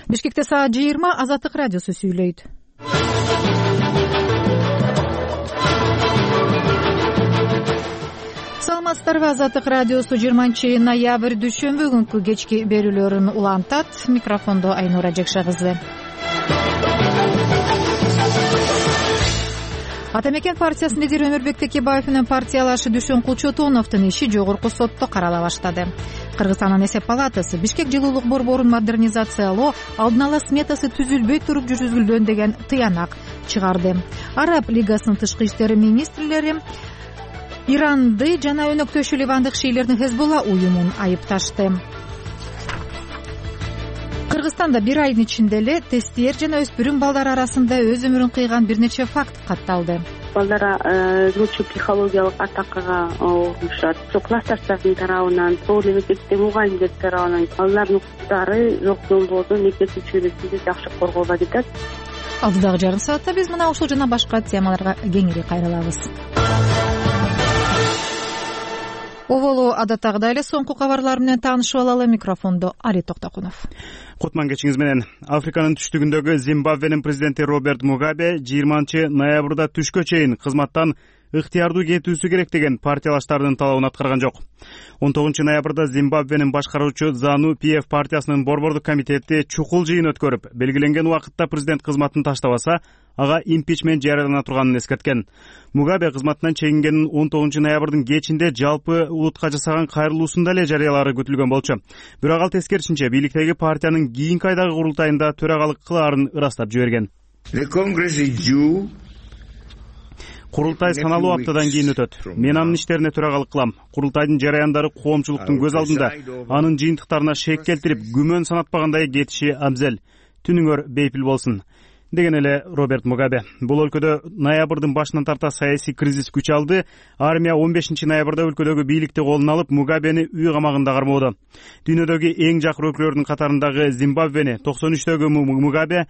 Бишкекте саат 20 Азаттык радиосу сүйлөйт. Саламатсыздарбы, Азаттык радиосу 20 ноябрь дүйшөмбү күнкү кечки берүүлөрүн улантат. Микрофондо Айнура Жекша кызы. Атамекен партиясынын лидери Өмүрбек Текебаев менен партиялашы Дүшөн Кулчотоновдун иши жогорку сотто карала баштады. Кыргызстандын эсеп палатасы Бишкек жылуулук борборун модернизациялоо алдын ала сметасы түзүлбөй туруп жүргүзүлгөн деген тыянак чыгарды. Араб лигасынын тышкы иштери министрлери Иранды жана өнөктөшү ливандык шиилердин Хезболла уюмун айыпташты. Кыргызстанда бир айдын ичинде эле тестиер жана өспүрүм балдар арасында өз өмүрүн кыйган бир нече факт катталды. Балдар жолчу психологиялык атакага урушат. Классташтардын тарабынан, тоолуу мектепте мугалимдер тарабынан алардын укуктары жок жолдорду мектеп чөйрөсүндө жакшы коргоого жатат. Алдыдагы жарым саатта биз мына ушул жана башка темаларга кеңири кайрылабыз. Оболу адаттагыдай эле соңку кабарлар менен таанышып алалы. Микрофондо Али Токтокунов. Кутман кечиңиз менен. Африканын түштүгүндөгү Зимбабвенин президенти Роберт Мугабе 20 ноябрда түшкө чейин кызматтан ыктыярдуу кетүүсү керек деген партиялаштардын талабын аткарган жок. 19 ноябрда Зимбабвенин башкаруучу Зану PF партиясынын борбордук комитети чукул жыйын өткөрүп, белгиленген убакытта президент кызматын таштабаса, ага импичмент жарыялана турганын эскерткен. Мугабе кызматынан чегингенин 19 ноябрдын кечинде жалпы улутка жасаган кайрылуусунда эле жарыялары күтүлгөн болчу. Бирок ал тескерисинче бийликтеги партиянын кийинки айдагы курултайында төрагалык кылаарын ырастап жиберген. Курултай саналуу аптадан кийин өтөт. Мен анын иштерине төрагалык кылам. Курултайдын жараяндары коомчулуктун көз алдында анын жыйынтыктарына шек келтирип, күмөн санатпагандай кетиши абзел. Түнүңөр бейпил болсун, деген эле Роберт Мугабе. Бул өлкөдө ноябрдын башынан тарта саясий кризис күч алды. Армия 15 ноябрда өлкөдөгү бийликти колуна алып, Мугабени үй камагында кармоодо. Дүйнөдөгү эң жакыр өлкөлөрдүн катарындагы Зимбабвени 93-дөгү Мугабе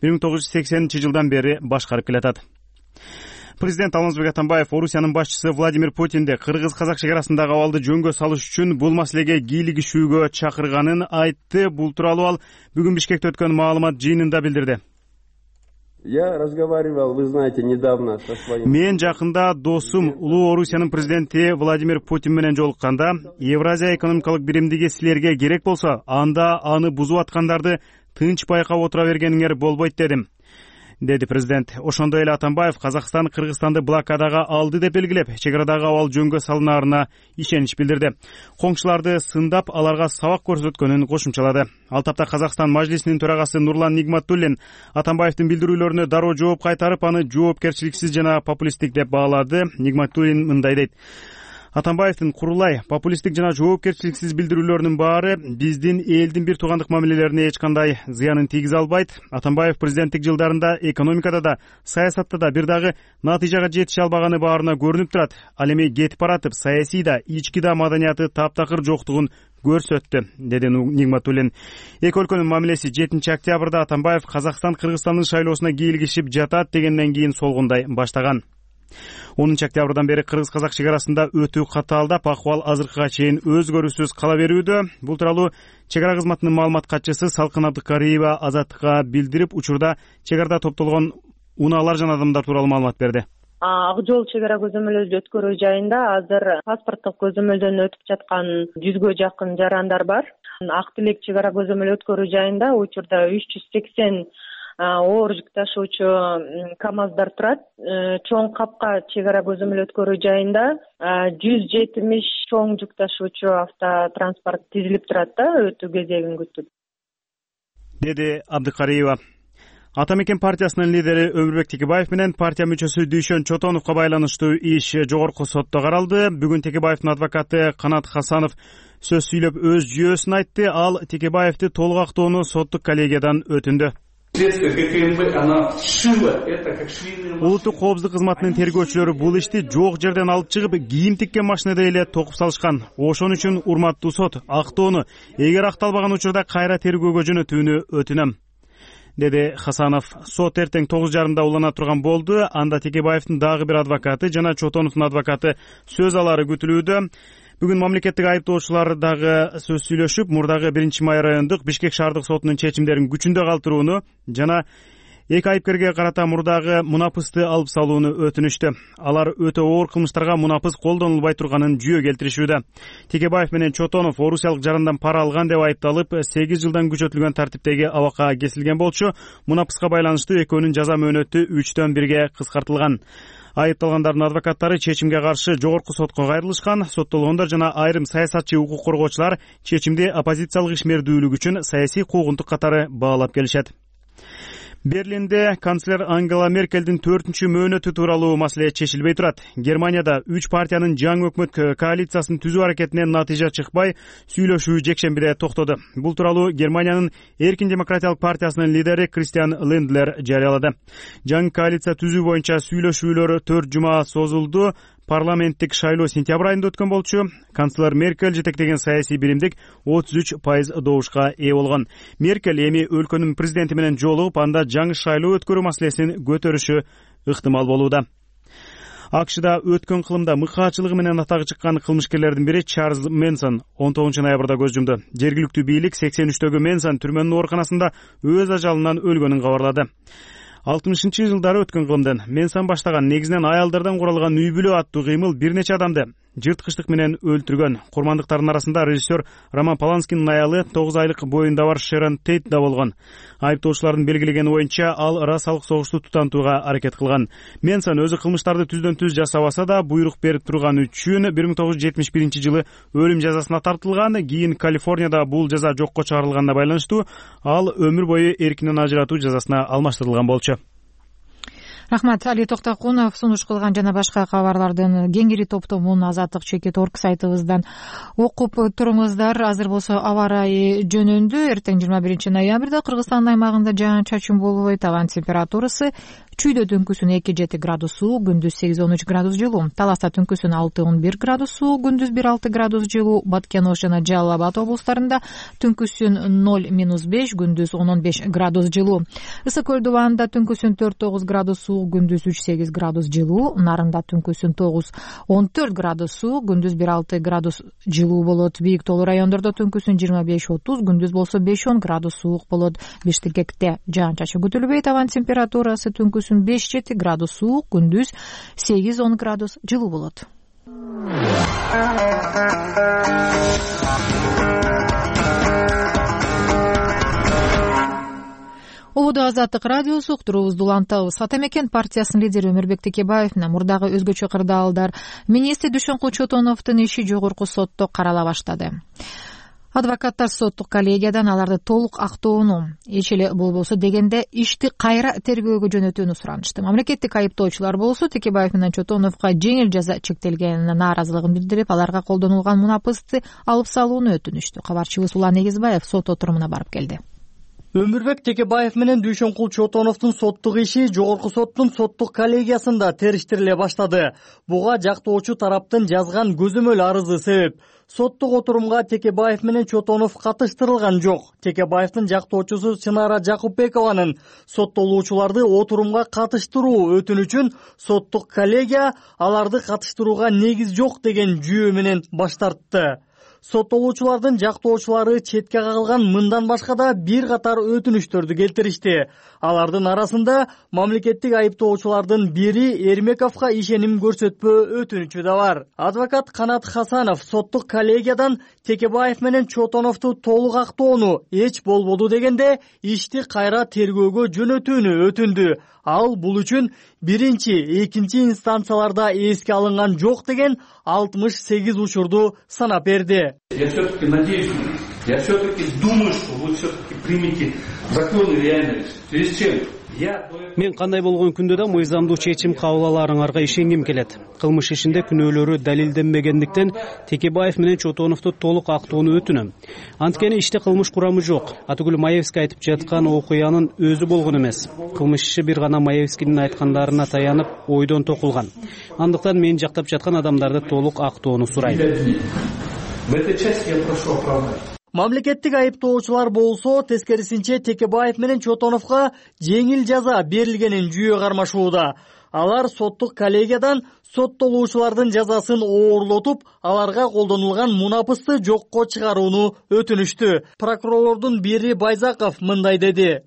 1980 бери башкарып келатат. Президент Алмазбек Атамбаев Орусиянын башчысы Владимир Путинди кыргыз-казак чегарасындагы абалды жөнгө салыш үчүн бул маселеге кийлигишүүгө чакырганын айтты. Бул тууралуу ал бүгүн Бишкекте өткөн маалымат жыйынында билдирди. Я разговаривал, вы знаете, недавно со своим... Мен жакында досум Улуу Орусиянын президенти Владимир Путин менен жолукканда, Евразия экономикалык биримдиги силерге керек болсо, анда аны бузуп аткандарды тынч байкап отура бергениңер болбойт дедим, деди президент. Ошондой эле Атамбаев Казакстан Кыргызстанды блокадага алды деп белгилеп, чегарадагы абал жөнгө салынаарына ишенич билдирди. Коңшуларды сындап, аларга сабак көрсөткөнүн кошумчалады. Ал тапта Казакстан Мажлисинин төрагасы Нурлан Нигматуллин Атамбаевдин билдирүүлөрүнө дароо жооп кайтарып, аны жоопкерчиликсиз жана популисттик деп баалады. Нигматуллин мындай дейт: Атамбаевдин курулай, популисттик жана жоопкерчиликсиз билдирүүлөрүнүн баары биздин элдин бир туугандык мамилелерине эч кандай зыянын тийгизе албайт. Атамбаев президенттик жылдарында экономикада да, саясатта да бир дагы натыйжага жетише албаганы баарына көрүнүп турат. Ал эми кетип баратып, саясий да, ички да маданияты таптакыр жоктугун көрсөттү, деди Нигматуллин. Эки өлкөнүн мамилеси 7 октябрда Атамбаев Казакстан Кыргызстандын шайлоосуна кийлигишип жатат дегенден кийин солгундай баштаган. 10 октябрдан бери кыргыз-казак чегарасында өтүү катаалдап, акыбал азыркыга чейин өзгөрүүсүз кала берүүдө. Бул тууралуу чегара кызматынын маалымат катчысы Салкын Абдыкариева Азаттыкка билдирип, учурда чегарада топтолгон унаалар жана адамдар тууралуу маалымат берди. Ак жол чегара көзөмөлдөө өткөрүү жайында азыр паспорттук көзөмөлдөн өтүп жаткан 100гө жакын жарандар бар. Ак Тилек чегара көзөмөл өткөрүү жайында учурда 380 оор жүк ташуучу КАМАЗдар турат. Чоң капка чегара көзөмөл өткөрүү жайында 170 чоң жүк ташуучу автотранспорт тизилип турат да, өтүү кезегин күтүп, деди Абдыкариева. Атамекен партиясынын лидери Өмүрбек Текебаев менен партия мүчөсү Дүшөн Чотоновго байланыштуу иш жогорку сотто каралды. Бүгүн Текебаевдин адвокаты Канат Хасанов сөз сүйлөп өз жүйөсүн айтты. Ал Текебаевди толук актоону соттук коллегиядан өтүндү. Улуттук коопсуздук кызматынын тергөөчүлөрү бул ишти жок жерден алып чыгып, кийим тиккен машинада эле токуп салышкан. Ошон үчүн урматтуу сот, актоону эгер акталбаган учурда кайра тергөөгө жөнөтүүнү өтүнөм, деди Хасанов. Сот эртең 9:30 улана турган болду. Анда Текебаевдин дагы бир адвокаты жана Чотоновдун адвокаты сөз алары күтүлүүдө. Бүгүн мамлекеттик айыптоочулар дагы сөз сүйлөшүп, мурдагы 1-Май райондук Бишкек шаардык сотунун чечимдерин күчүндө калтырууну жана эки айыпкерге карата мурдагы мунапысты алып салууну өтүнүштү. Алар өтө оор кылмыштарга мунапыс колдонулбай турганын жүйө келтиришүүдө. Текебаев менен Чотонов орусиялык жарандан пара алган деп айыпталып, 8 жылдан күчөтүлгөн тартиптеги абакка кесилген болчу. Мунапыска байланыштуу экөөнүн жаза мөөнөтү 3-төн 1-ге кыскартылган. Айыпталгандардын адвокаттары чечимге каршы жогорку сотко кайрылышкан. Соттолгондор жана айрым саясатчы укук коргоочулар чечимди оппозициялык ишмердүүлүк үчүн саясий куугунтук катары баалап келишет. Берлинде канцлер Ангела Меркелдин 4-чү мөөнөтү тууралуу маселе чечилбей турат. Германияда 3 партиянын жаңы өкмөт коалициясын түзүү аракетинен натыйжа чыкпай, сүйлөшүү жекшембиде токтоду. Бул тууралуу Германиянын Эркин демократиялык партиясынын лидери Кристиан Лендлер жарыялады. Жаңы коалиция түзүү боюнча сүйлөшүүлөр 4 жума созулду. Парламенттик шайлоо сентябрь айында өткөн болчу. Канцлер Меркель жетектеген саясий биримдик 33% добушка ээ болгон. Меркель эми өлкөнүн президенти менен жолугуп, анда жаңы шайлоо өткөрүү маселесин көтөрүшү ыктымал болууда. АКШда өткөн кылымда мыкаачылыгы менен атагы чыккан кылмышкерлердин бири Чарльз Менсон 19 ноябрда көз жумду. Жергиликтүү бийлик 83-төгү Менсон түрмөнүн ооруканасында өз ажалынан өлгөнүн кабарлады. 60-жылдары өткөн кылымдан Менсон баштаган негизинен аялдардан куралган үй бүлө аттуу кыймыл бир нече адамды жырткычтык менен өлтүргөн. Курмандыктардын арасында режиссер Роман Поланскинин аялы 9 айлык боюнда бар Шерон Тейт да болгон. Айыптоочулардын белгилегени боюнча ал расалык согушту тутантууга аракет кылган. Менсон өзү кылмыштарды түздөн-түз жасабаса да, буйрук берип турган үчүн 1971-жылы өлүм жазасына тартылган. Кийин Калифорнияда бул жаза жокко чыгарылганына байланыштуу ал өмүр бою эркинен ажыратуу жазасына алмаштырылган болчу. Рахмат, Али Токтокунов сунуш кылган жана башка кабарлардын кеңири топтомун Азаттык чекит орг сайтыбыздан окуп туруңуздар. Азыр болсо аба ырайы жөнүндө. Эртең 21 ноябрда Кыргызстандын аймагында жаан-чачын болбойт. Абанын температурасы чүйдө түнкүсүн 2-7 градус суук, күндүз 8-13 градус жылуу. Таласта түнкүсүн 6-11 градус суук, күндүз 1-6 градус жылуу. Баткен-Ош жана Жалал Абад облустарында түнкүсүн 0-5, күндүз 10-15 градус жылуу. Ысык көл дубанында түнкүсүн 4-9 градус суук, күндүз 3-8 градус жылуу. Нарында түнкүсүн 9-14 градус суук, күндүз 1-6 градус жылуу болот. Бийик тоолуу райондордо түнкүсүн 25-30, күндүз болсо 5-10 градус суук болот. Бишкекте жаан-чачын күтүлбөйт. Абанын температурасы түнкүсүн 5-7 градус суук, күндүз 8-10 градус жылуу болот. Ободо Азаттык радиосу уктуруубузду улантабыз. Ата мекен партиясынын лидери Өмүрбек Текебаев менен мурдагы өзгөчө кырдаалдар министр Дүйшөнкул Чотоновдун иши жогорку сотто карала баштады. Адвокаттар соттук коллегиядан аларды толук актоону, эч эле болбосо дегенде ишти кайра тергөөгө жөнөтүүнү суранышты. Мамлекеттик айыптоочулар болсо Текебаев менен Чотоновго жеңил жаза чектелгенине нааразылыгын билдирип, аларга колдонулган мунапысты алып салууну өтүнүштү. Кабарчыбыз Улан Эгизбаев сот отурумуна барып келди. Өмүрбек Текебаев менен Дүйшөнкул Чотоновдун соттук иши жогорку соттун соттук коллегиясында териштириле баштады. Буга жактоочу тараптын жазган көзөмөл арызы себеп. Соттук отурумга Текебаев менен Чотонов катыштырылган жок. Текебаевдин жактоочусу Чынара Жакупбекованын соттолуучуларды отурумга катыштыруу өтүнүчүн соттук коллегия аларды катыштырууга негиз жок деген жүйө менен баш тартты. Соттолуучулардын жактоочулары четке кагылган мындан башка да бир катар өтүнүчтөрдү келтиришти. Алардын арасында мамлекеттик айыптоочулардын бири Эрмековго ишеним көрсөтпөө өтүнүчү да бар. Адвокат Канат Хасанов соттук коллегиядан Текебаев менен Чотоновду толук актоону эч болбоду дегенде ишти кайра тергөөгө жөнөтүүнү өтүндү. Ал бул үчүн биринчи, экинчи инстанцияларда эске алынган жок деген 68 учурду санап берди. Я все-таки надеюсь, я все-таки думаю, что вы все-таки примете законы реальность. В связи с чем? Мен кандай болгон күндө да мыйзамдуу чечим кабыл аларыңарга ишенгим келет. Кылмыш ишинде күнөөлөрү далилденбегендиктен Текебаев менен Чотоновду толук актоону өтүнөм. Анткени иште кылмыш курамы жок. Атүгүл Маевский айтып жаткан окуянын өзү болгон эмес. Кылмыш иши бир гана Маевскийдин айткандарына таянып ойдон токулган. Андыктан мен жактап жаткан адамдарды толук актоону сурайм. В этой части я прошу оправдать. Мамлекеттик айыптоочулар болсо тескерисинче Текебаев менен Чотоновго жеңил жаза берилгенин жүйө кармашууда. Алар соттук коллегиядан соттолуучулардын жазасын оорлотуп, аларга колдонулган мунапысты жокко чыгарууну өтүнүштү. Прокурорлордун бири Байзаков мындай деди.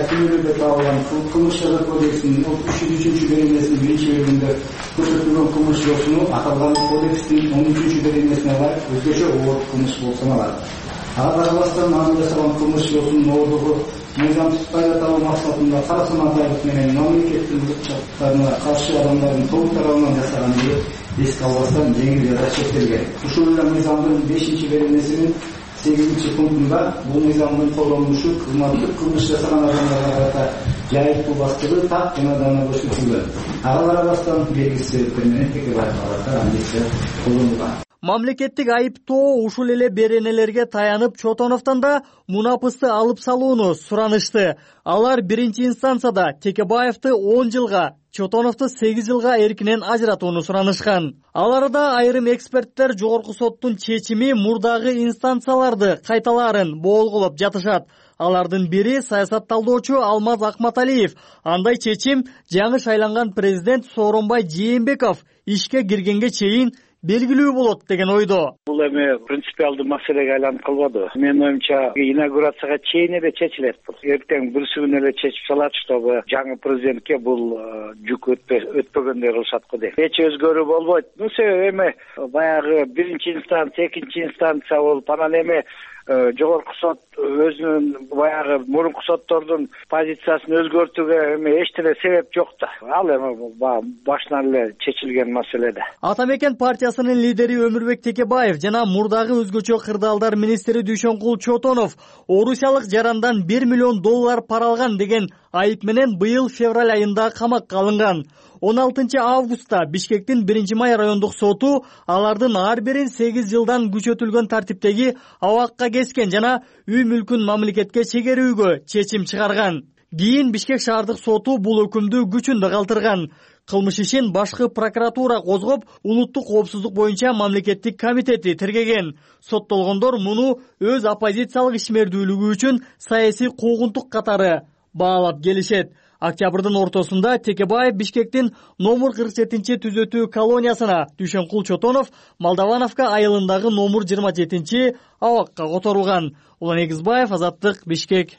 Кылмыш жаза кодексинин 33 беренесинин биринчи бөлүгүндө көрсөтүлгөн кылмыш жолсуну аталган кодекстин 13 беренесине ылайык өзгөчө оор кылмыш болуп саналат. Ага карабастан анын жасаган кылмыш жолсунун оордугу мыйзамсыз пайда табуу максатында кара санаттуулук менен мамлекеттин укуктарына каршы адамдардын тобу тарабынан жасаганды эске албастан жеңил жаза чектелген. Ушул эле мыйзамдын 5-беренесинин 8-пунктунда бул мыйзамдын колдонулушу кызматтык кылмыш жасаган адамдарга карата жайыптуу бастыруу так жана дана көрсөтүлгөн. Ага карабастан белгисиз себептер менен карата амнистия колдонулган. Мамлекеттик айыптоо ушул эле беренелерге таянып Чотоновдон да мунапысты алып салууну суранышты. Алар биринчи инстанцияда Текебаевди 10 жылга, Чотоновду 8 жылга эркинен ажыратууну суранышкан. Аларда айрым эксперттер жогорку соттун чечими мурдагы инстанцияларды кайталаарын болгулоп жатышат. Алардын бири саясат талдоочу Алмаз Акматалиев. Андай чечим жаңы шайланган президент Сооронбай Жээнбеков ишке киргенге чейин белгилүү болот деген ойдо. Бул эми принципиалдуу маселеге айланып калбады. Менин оюмча инаугурацияга чейин эле чечилет. Эртең бүрсүгүн эле чечип салат, чтобы жаңы президентке бул жүк өтпөгөндөй кылышат го деп. Эч өзгөрүү болбойт. Себеби эми баягы биринчи инстанция, экинчи инстанция болуп, анан эми жогорку сот өзүнүн баягы мурунку соттордун позициясын өзгөртүүгө эми эч деле себеп жок да. Ал эми башынан эле чечилген маселеде. Атамекен партиясынын лидери Өмүрбек Текебаев жана мурдагы өзгөчө кырдаалдар министри Дүйшөнкул Чотонов орусиялык жарандан $1 миллион пара алган деген айып менен быйыл февраль айында камакка алынган. 16 августта Бишкектин 1-май райондук соту алардын ар бирин 8 жылдан күчөтүлгөн тартиптеги абакка кескен жана үй мүлкүн мамлекетке чегерүүгө чечим чыгарган. Кийин Бишкек шаардык соту бул өкүмдү күчүндө калтырган. Кылмыш ишин башкы прокуратура козгоп, улуттук коопсуздук боюнча мамлекеттик комитети тергеген. Соттолгондор муну өз оппозициялык ишмердүүлүгү үчүн саясий куугунтук катары баалап келишет. Октябрдын ортосунда Текебаев Бишкектин номер 47 түзөтүү колониясына, Дүйшөнкул Чотонов Молдавановка айылындагы номер 27 абакка которулган. Улан Эгизбаев, Азаттык, Бишкек.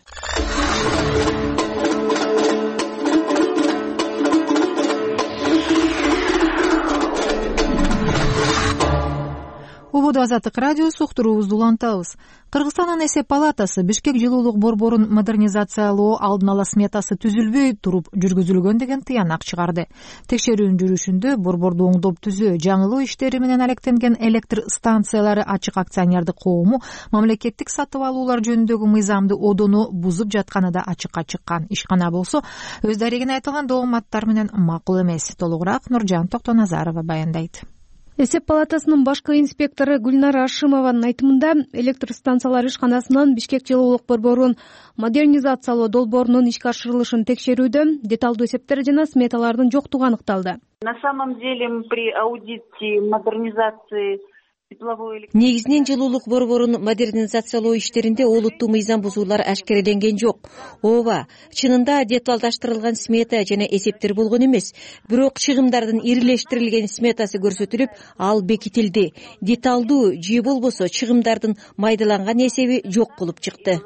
Убуду Азаттык радиосу, уктуруубузду улантабыз. Кыргызстандын эсеп палатасы Бишкек жылуулук борборун модернизациялоо алдын ала сметасы түзүлбөй туруп жүргүзүлгөн деген тыянак чыгарды. Текшерүүнүн жүрүшүндө борборду оңдоп түзөө, жаңылоо иштери менен алектенген электр станциялары ачык акционердик коому мамлекеттик сатып алуулар жөнүндөгү мыйзамды одону бузуп жатканы да ачыкка чыккан. Ишкана болсо өз дарегине айтылган дооматтар менен макул эмес. Толугураак Нуржан Токтоназарова баяндайт. Эсеп палатасынын башкы инспектору Гүлнара Ашимованын айтымында электр станциялары ишканасынын Бишкек жылуулук борборун модернизациялоо долбоорунун ишке ашырылышын текшерүүдө деталдуу эсептер жана сметалардын жоктугу аныкталды. На самом деле при аудите модернизации негизинен жылуулук борборун модернизациялоо иштеринде олуттуу мыйзам бузуулар ашкереленген жок. Ооба, чынында деталдаштырылган смета жана эсептер болгон эмес, бирок чыгымдардын ирилештирилген сметасы көрсөтүлүп, ал бекитилди. Деталдуу же болбосо чыгымдардын майдаланган эсеби жок болуп чыкты.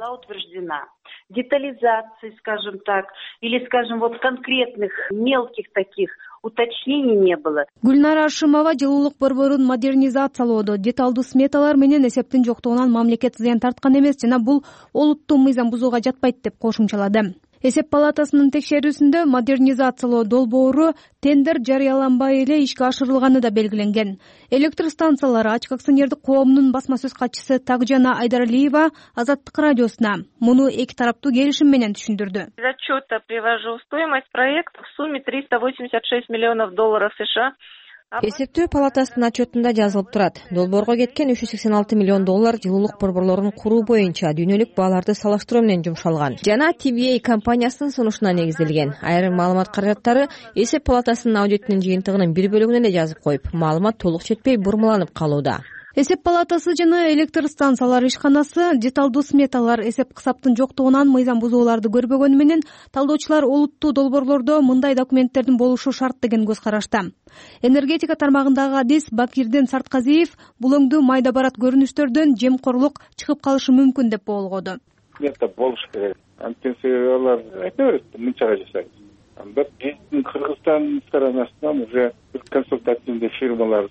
Детализации, скажем так, или, скажем, вот конкретных мелких таких уточнений не было. Гүлнара Ашимова жылуулук борборун модернизациялоодо деталдуу сметалар менен эсептин жоктугунан мамлекет зыян тарткан эмес жана бул олуттуу мыйзам бузууга жатпайт деп кошумчалады. Эсеп палатасынын текшерүүсүндө модернизациялоо долбоору тендер жарыяланбай эле ишке ашырылганы да белгиленген. Электр станциялары ачык акционердик коомунун басма сөз катчысы Такжана Айдаралиева Азаттык радиосуна муну эки тараптуу келишим менен түшүндүрдү. Из отчета привожу стоимость проекта в сумме $386 миллионов США. Эсептөө палатасынын отчетунда жазылып турат. Долбоорго кеткен $386 миллион жылуулук борборлорун куруу боюнча дүйнөлүк бааларды салыштыруу менен жумшалган. Жана TVA компаниясынын сунушуна негизделген. Айрым маалымат каражаттары эсеп палатасынын аудитинин жыйынтыгынын бир бөлүгүнө эле жазып коюп, маалымат толук жетпей бурмаланып калууда. Эсеп палатасы жана электр станциялар ишканасы деталдуу сметалар эсеп кысаптын жоктугунан мыйзам бузууларды көрбөгөнү менен талдоочулар олуттуу долбоорлордо мындай документтердин болушу шарт деген көз карашта. Энергетика тармагындагы адис Бакирдин Сартказиев бул өңдүү майда барат көрүнүштөрдөн жемкорлук чыгып калышы мүмкүн деп боолгоду. Это болуш керек. Анткени алар айта берет, мынчага жашайбыз. Бирок биздин Кыргызстан сторонасынан уже консультативный фирмалар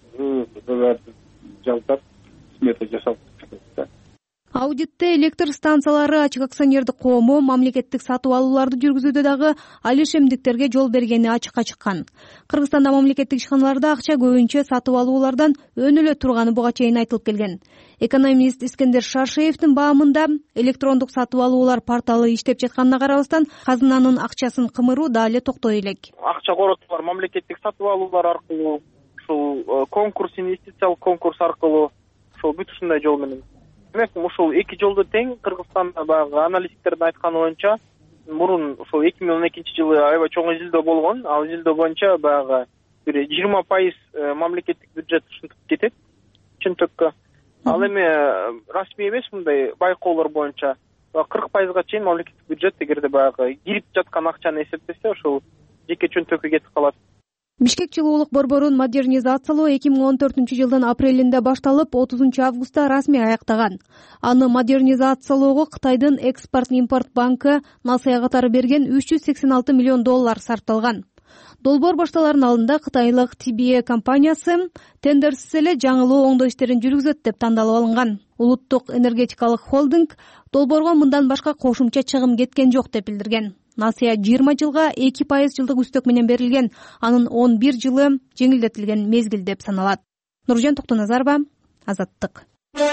жалдап смета жасап жатат. Аудитте электр станциялары ачык акционердик коому мамлекеттик сатып алууларды жүргүзүүдө дагы алишемдиктерге жол бергени ачыкка чыккан. Кыргызстанда мамлекеттик ишканаларда акча көбүнчө сатып алуулардан өнүлө турганы буга чейин айтылып келген. Экономист Искендер Шаршеевдин баамында электрондук сатып алуулар порталы иштеп жатканына карабастан казынанын акчасын кымыруу да эле токтой элек. Акча коротуулар мамлекеттик сатып алуулар аркылуу, ушул конкурс, инвестициялык конкурс аркылуу, ушул бүт ушундай жол менен. Демек, ушул эки жолду тең Кыргызстанда баягы аналитиктердин айтканы боюнча мурун ушул 2012-жылы аябай чоң изилдөө болгон. Ал изилдөө боюнча баягы бир 20% мамлекеттик бюджет ушинтип кетет чынтөккө. Ал эми расмий эмес мындай байкоолор боюнча 40%га чейин мамлекеттик бюджет эгерде баягы кирип жаткан акчаны эсептесе ошол жеке чөнтөккө кетип калат. Бишкек жылуулук борборун модернизациялоо 2014-жылдын апрелинде башталып, 30-августта расмий аяктаган. Аны модернизациялоого Кытайдын экспорт-импорт банкы Насыя катары берген $386 миллион сарпталган. Долбоор башталарын алдында кытайлык TBA компаниясы тендерсиз эле жаңылоо оңдоо иштерин жүргүзөт деп тандалып алынган. Улуттук энергетикалык холдинг долбоорго мындан башка кошумча чыгым кеткен жок деп билдирген. Насыя 20 жылга 2% жылдык үстөк менен берилген, анын 11 жылы жеңилдетилген мезгил деп саналат. Нуржан Токтоназарова, Азаттык.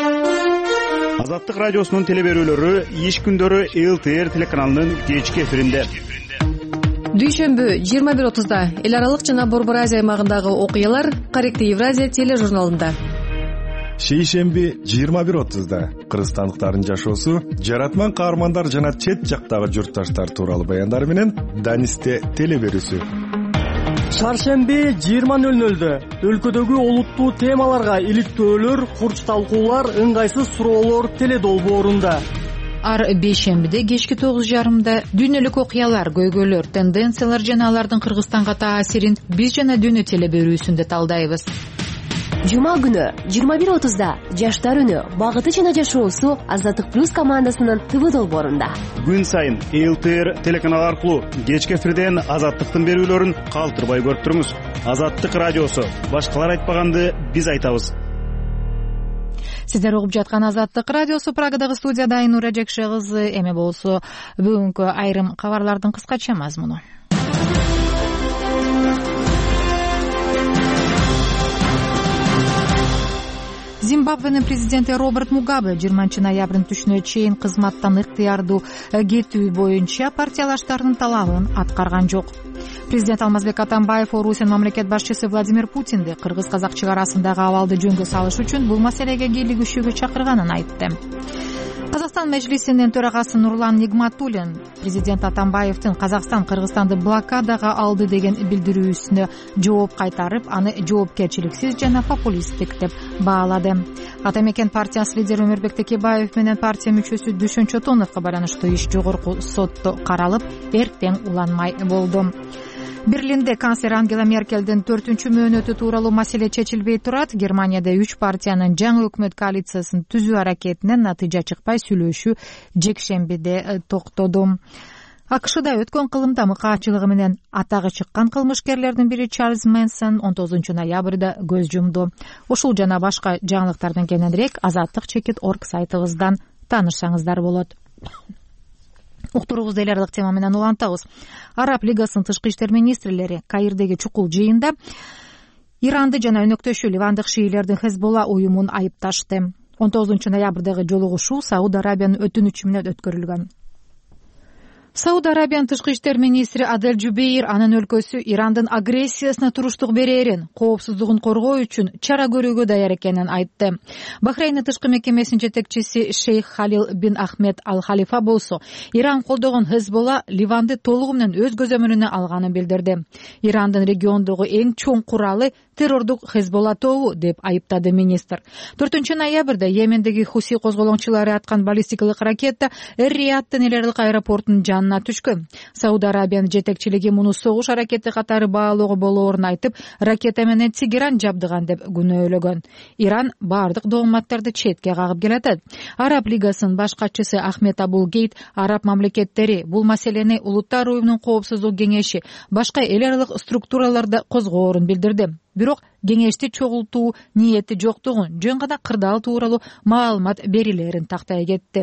Азаттык радиосунун телеберүүлөрү иш күндөрү ЛТР телеканалынын кечки эфиринде. Дүйшөмбү 21:30 эл аралык жана Борбор Азия аймагындагы окуялар Каректи Евразия тележурналында. Шейшемби 21:30 кыргызстандыктардын жашоосу, жаратман каармандар жана чет жактагы журтташтар тууралуу баяндар менен Данисте телеберүүсү. Шаршемби 20:00 өлкөдөгү олуттуу темаларга иликтөөлөр, курч талкуулар, ыңгайсыз суроолор теледолбоорунда. Ар бейшембиде кечки 9:30 дүйнөлүк окуялар, көйгөйлөр, тенденциялар жана алардын Кыргызстанга таасирин биз жана дүйнө телеберүүсүндө талдайбыз. Жума күнү 21:30 жаштар үнү, багыты жана жашоосу Азаттык плюс командасынын ТВ долбоорунда. Күн сайын ЛТР телеканалы аркылуу кечки эфирден Азаттыктын берүүлөрүн калтырбай көрүп туруңуз. Азаттык радиосу, башкалар айтпаганды биз айтабыз. Сиздер угуп жаткан Азаттык радиосу, Прагадагы студияда Айнура Жекше кызы. Эми болсо бүгүнкү айрым кабарлардын кыскача мазмуну. Зимбабвенин президенти Роберт Мугабе 20 ноябрдын түшүнө чейин кызматтан ыктыярдуу кетүү боюнча партиялаштардын талабын аткарган жок. Президент Алмазбек Атамбаев Орусиянын мамлекет башчысы Владимир Путинди кыргыз-казак чек арасындагы абалды жөнгө салыш үчүн бул маселеге кийлигишүүгө чакырганын айтты. Казакстан Мejlisинин төрагасы Нурлан Нигматуллин президент Атамбаевдин Казакстан Кыргызстанды блокадага алды деген билдирүүсүнө жооп кайтарып, аны жоопкерчиликсиз жана популисттик деп баалады. Ата мекен партиясы лидери Өмүрбек Текебаев менен партия мүчөсү Дүшөн Чотоновго байланыштуу иш жогорку сотто каралып, эртең уланмай болду. Берлинде канцлер Ангела Меркелдин 4-чү мөөнөтү тууралуу маселе чечилбей турат. Германияда 3 партиянын жаңы өкмөт коалициясын түзүү аракетинен натыйжа чыкпай сүйлөшүү жекшембиде токтоду. АКШда өткөн кылымда мыкаачылыгы менен атагы чыккан кылмышкерлердин бири Чарльз Мэнсон 19 ноябрда көз жумду. Ушул жана башка жаңылыктардан кененирээк Азаттык.org сайтыбыздан таанышсаңыздар болот. Уктуруубузду эл аралык тема менен улантабыз. Араб лигасынын тышкы иштер министрлери Каирдеги чукул жыйында Иранды жана өнөктөшү ливандык шиилердин Хезболла уюмун айыпташты. 19 ноябрдагы жолугушуу Сауд Арабиянын өтүнүчү менен өткөрүлгөн. Сауд Арабиянын тышкы иштер министри Адель Жубейр анын өлкөсү Ирандын агрессиясына туруштук берерин, коопсуздугун коргоо үчүн чара көрүүгө даяр экенин айтты. Бахрейндин тышкы мекемесинин жетекчиси Шейх Халил бин Ахмед Ал-Халифа болсо, Иран колдогон Хезболла Ливанды толугу менен өз көзөмөлүнө алганын билдирди. Ирандын региондогу эң чоң куралы террордук Хезболла тобу деп айыптады министр. 4-ноябрда Йемендеги Хуси козголоңчулары аткан баллистикалык ракета Эр-Рияттын эл аралык аэропортунун жанына түшкөн. Сауд Арабиянын жетекчилиги муну согуш аракети катары баалоого болоорун айтып, ракета менен Тегеран жабдыган деп күнөөлөгөн. Иран бардык дооматтарды четке кагып келатат. Араб лигасынын баш катчысы Ахмед Абул Гейт араб мамлекеттери бул маселени Улуттар уюмунун коопсуздук кеңеши башка эл аралык структураларда козгоорун билдирди. Бирок кеңешти чогултуу ниети жоктугун, жөн гана кырдаал тууралуу маалымат берилерин тактай кетти.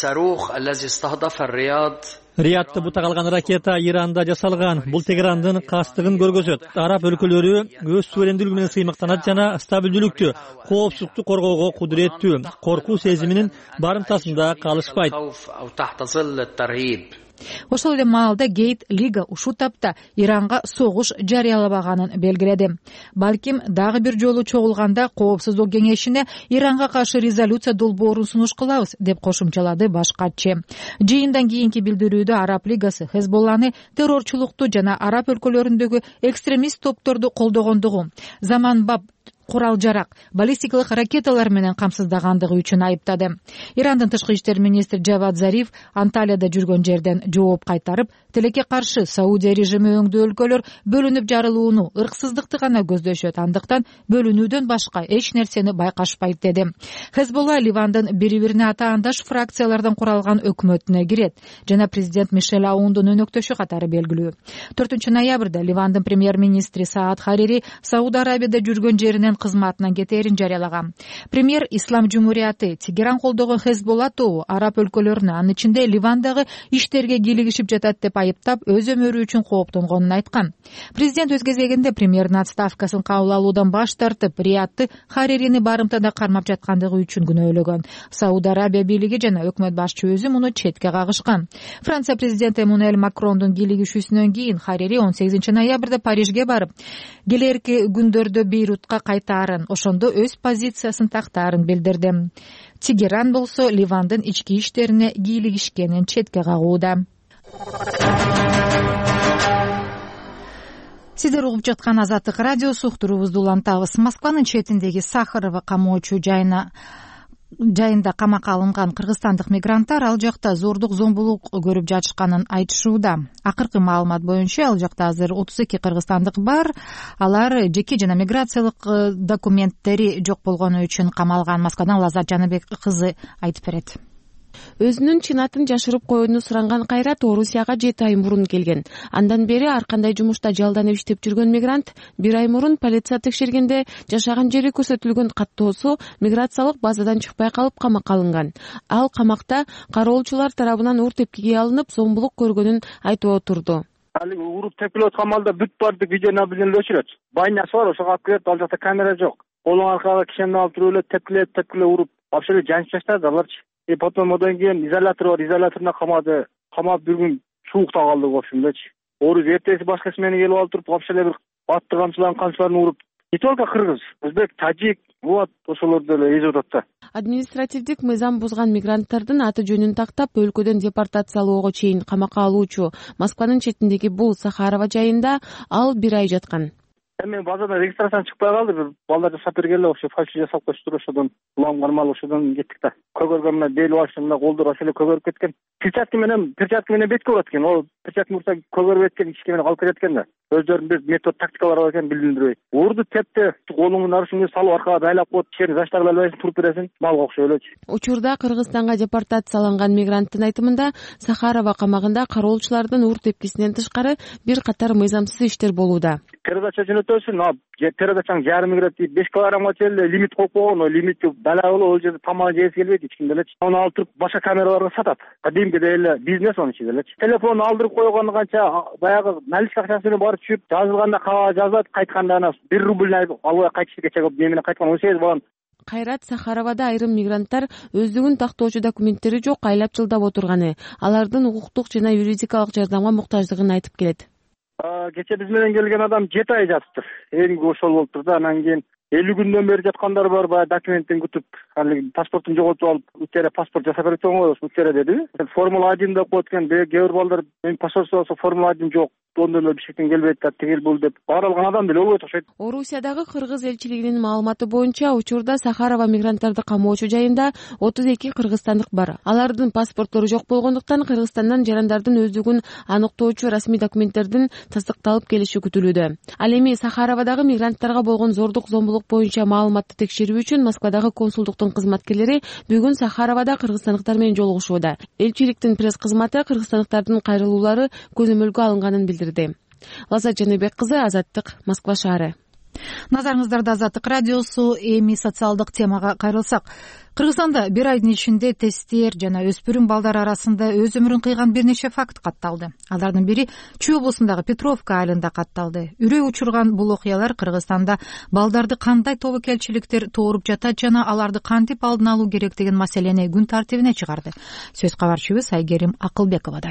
Риядты бутак алган ракета Иранда жасалган. Бул Тегерандын кастыгын көргөзөт. Араб өлкөлөрү өз суверендүүлүгү менен сыймыктанат жана стабилдүүлүктү, коопсуздукту коргоого кудуреттүү, коркуу сезиминин барымтасында калышпайт. Ошол эле маалда Гейт Лига ушул тапта Иранга согуш жарыялабаганын белгиледи. Балким дагы бир жолу чогулганда коопсуздук кеңешине Иранга каршы резолюция долбоорун сунуш кылабыз деп кошумчалады баш катчы. Жыйындан кийинки билдирүүдө Араб Лигасы Хезболланы террорчулукту жана араб өлкөлөрүндөгү экстремист топторду колдогондугу, заманбап курал-жарак, баллистикалык ракеталар менен камсыздагандыгы үчүн айыптады. Ирандын тышкы иштер министри Джавад Зариф Анталияда жүргөн жерден жооп кайтарып, тилекке каршы Саудия режими өңдүү өлкөлөр бөлүнүп жарылууну, ырксыздыкты гана көздөшөт, андыктан бөлүнүүдөн башка эч нерсени байкашпайт деди. Хезболла Ливандын бири-бирине атаандаш фракциялардан куралган өкмөтүнө кирет жана президент Мишель Аундун өнөктөшү катары белгилүү. 4-ноябрда Ливандын премьер-министри Саад Харири Сауд Арабияда жүргөн жеринен кызматынан кетээрин жарыялаган. Премьер Ислам Жумурияты Тегеран колдогон Хезболла тобу араб өлкөлөрүнө, анын ичинде Ливандагы иштерге кийлигишип жатат деп айыптап, өз өмүрү үчүн кооптонгонун айткан. Президент өз кезегинде премьердин отставкасын кабыл алуудан баш тартып, Риядты Харирини барымтада кармап жаткандыгы үчүн күнөөлөгөн. Сауд Арабия бийлиги жана өкмөт башчы өзү муну четке кагышкан. Франция президенти Эммануэль Макрондун кийлигишүүсүнөн кийин Харири 18-ноябрда Парижге барып, келерки күндөрдө Бейрутка кайтаарын, ошондо өз позициясын тактаарын билдирди. Тегеран болсо Ливандын ички иштерине кийлигишкенин четке кагууда. Сиздер угуп жаткан Азаттык радиосу, уктуруубузду улантабыз. Москванын четиндеги Сахарова камоочу жайында камакка алынган кыргызстандык мигранттар ал жакта зордук зомбулук көрүп жатышканын айтышууда. Акыркы маалымат боюнча ал жакта азыр 32 кыргызстандык бар. Алар жеке жана миграциялык документтери жок болгону үчүн камалган. Москвадан Лазат Жаныбек кызы айтып берет. Өзүнүн чын атын жашырып коюуну суранган Кайрат Орусияга 7 ай мурун келген. Андан бери ар кандай жумушта жалданып иштеп жүргөн мигрант 1 ай мурун полиция текшергенде жашаган жери көрсөтүлгөн каттоосу миграциялык базадан чыкпай калып камакка алынган. Ал камакта кароолчулар тарабынан оор тепкиге алынып, зомбулук көргөнүн айтып отурду. Алиги уруп тепкилеп аткан малда бүт барды видеонаблюдение өчүрөт. Байнасы бар, ошого алып келет, ал жакта камера жок. Колун аркага кишени алып туруп эле тепкилеп уруп, вообще жанчып таштады аларчы. Потом одан кийин изолятор бар, изоляторуна камады. Камап бир күн суукта калдык, в общем-дечи. Орус эртеси башка смене келип алып туруп, вообще эле бир атты камчыларын уруп. Не только кыргыз, өзбек, тажик, вот ошолорду эле эзип атат да. Административдик мыйзам бузган мигранттардын аты жөнүн тактап, өлкөдөн депортациялоого чейин камакка алуучу Москванын четиндеги бул Сахарова жайында ал 1 ай жаткан. Мен базадан регистрациядан чыкпай калды, бир балдар жасап бергенле, вообще фальши жасап коюштур, ошодон улам кармалып ошодон кеттик да. Көгөргөн бел башымда колдор вообще эле көгөрүп кеткен. Перчатка менен бетке урат экен. Ол перчатка урса көгөрүп кеткен, ичке менен калып кетет экен да. Өздөрүнүн бир метод тактикалары бар экен, билдирбей. Урду тепти, колуңдун арышын салып аркага байлап коет, черни заштагыла албайсың, туруп бересиң, малга окшоп элечи. Учурда Кыргызстанга депортацияланган мигранттын айтымында Сахарова камагында кароолчулардын уур тепкисинен тышкары бир катар мыйзамсыз иштер болууда. Передача жөнөтөсүн, передачаң жарым мигрант 5 килограммга чейин лимит коюп койгон, ол лимитти бала болуп, ол жерде тамак жегиси келбейт, эч кимде элечи. Аны алып туруп башка камераларга сатат. Кадимкидей эле бизнес анын ичинде элечи. Телефон алдырып койгону канча, баягы наличка акчасы менен барып чүп, жазылганда кага жазат, кайтканда ана 1 рубль албай кайтышкече менен кайткан 18 балан. Кайрат Сахаровада айрым мигранттар өздүгүн тактоочу документтери жок айлап жылдап отурганы, алардын укуктук жана юридикалык жардамга муктаждыгын айтып келет. Кече биз менен келген адам 7 ай жатыптыр. Эң көп ошол болуптур да. Анан кийин 50 күндөн бери жаткандар бар, баягы документтин күтүп, али паспортун жоготуп алып, үттере паспорт жасап берет го, үттере деди. Формула 1 деп коет экен, кээ бир балдар мен паспорт болсо формула 1 жок. ондой эле Бишкектен келбейт да тигил бул деп кааралган адам деле болбойт окшойт. Орусиядагы кыргыз элчилигинин маалыматы боюнча учурда Сахарова мигранттарды камоочу жайында 32 кыргызстандык бар. Алардын паспорттору жок болгондуктан Кыргызстандан жарандардын өздүгүн аныктоочу расмий документтердин тастыкталып келиши күтүлүүдө. Ал эми Сахаровадагы мигранттарга болгон зордук зомбулук боюнча маалыматты текшерүү үчүн Москвадагы консулдуктун кызматкерлери бүгүн Сахаровада кыргызстандыктар менен жолугушууда. Элчиликтин пресс кызматы кыргызстандыктардын кайрылуулары көзөмөлгө алынганын билдирди. Лаззат Жаныбек кызы, Азаттык, Москва шаары. Назарыңыздарда Азаттык радиосу. Эми социалдык темага кайрылсак, Кыргызстанда бир айдын ичинде тесттер жана өспүрүм балдар арасында өз өмүрүн кыйган бир нече факт катталды. Алардын бири Чүй облусундагы Петровка айылында катталды. Үрөй учурган бул окуялар Кыргызстанда балдарды кандай тобокелчиликтер тооруп жатат жана аларды кантип алдын алуу керек деген маселени күн тартибине чыгарды. Сөз кабарчыбыз Айгерим Акылбековада.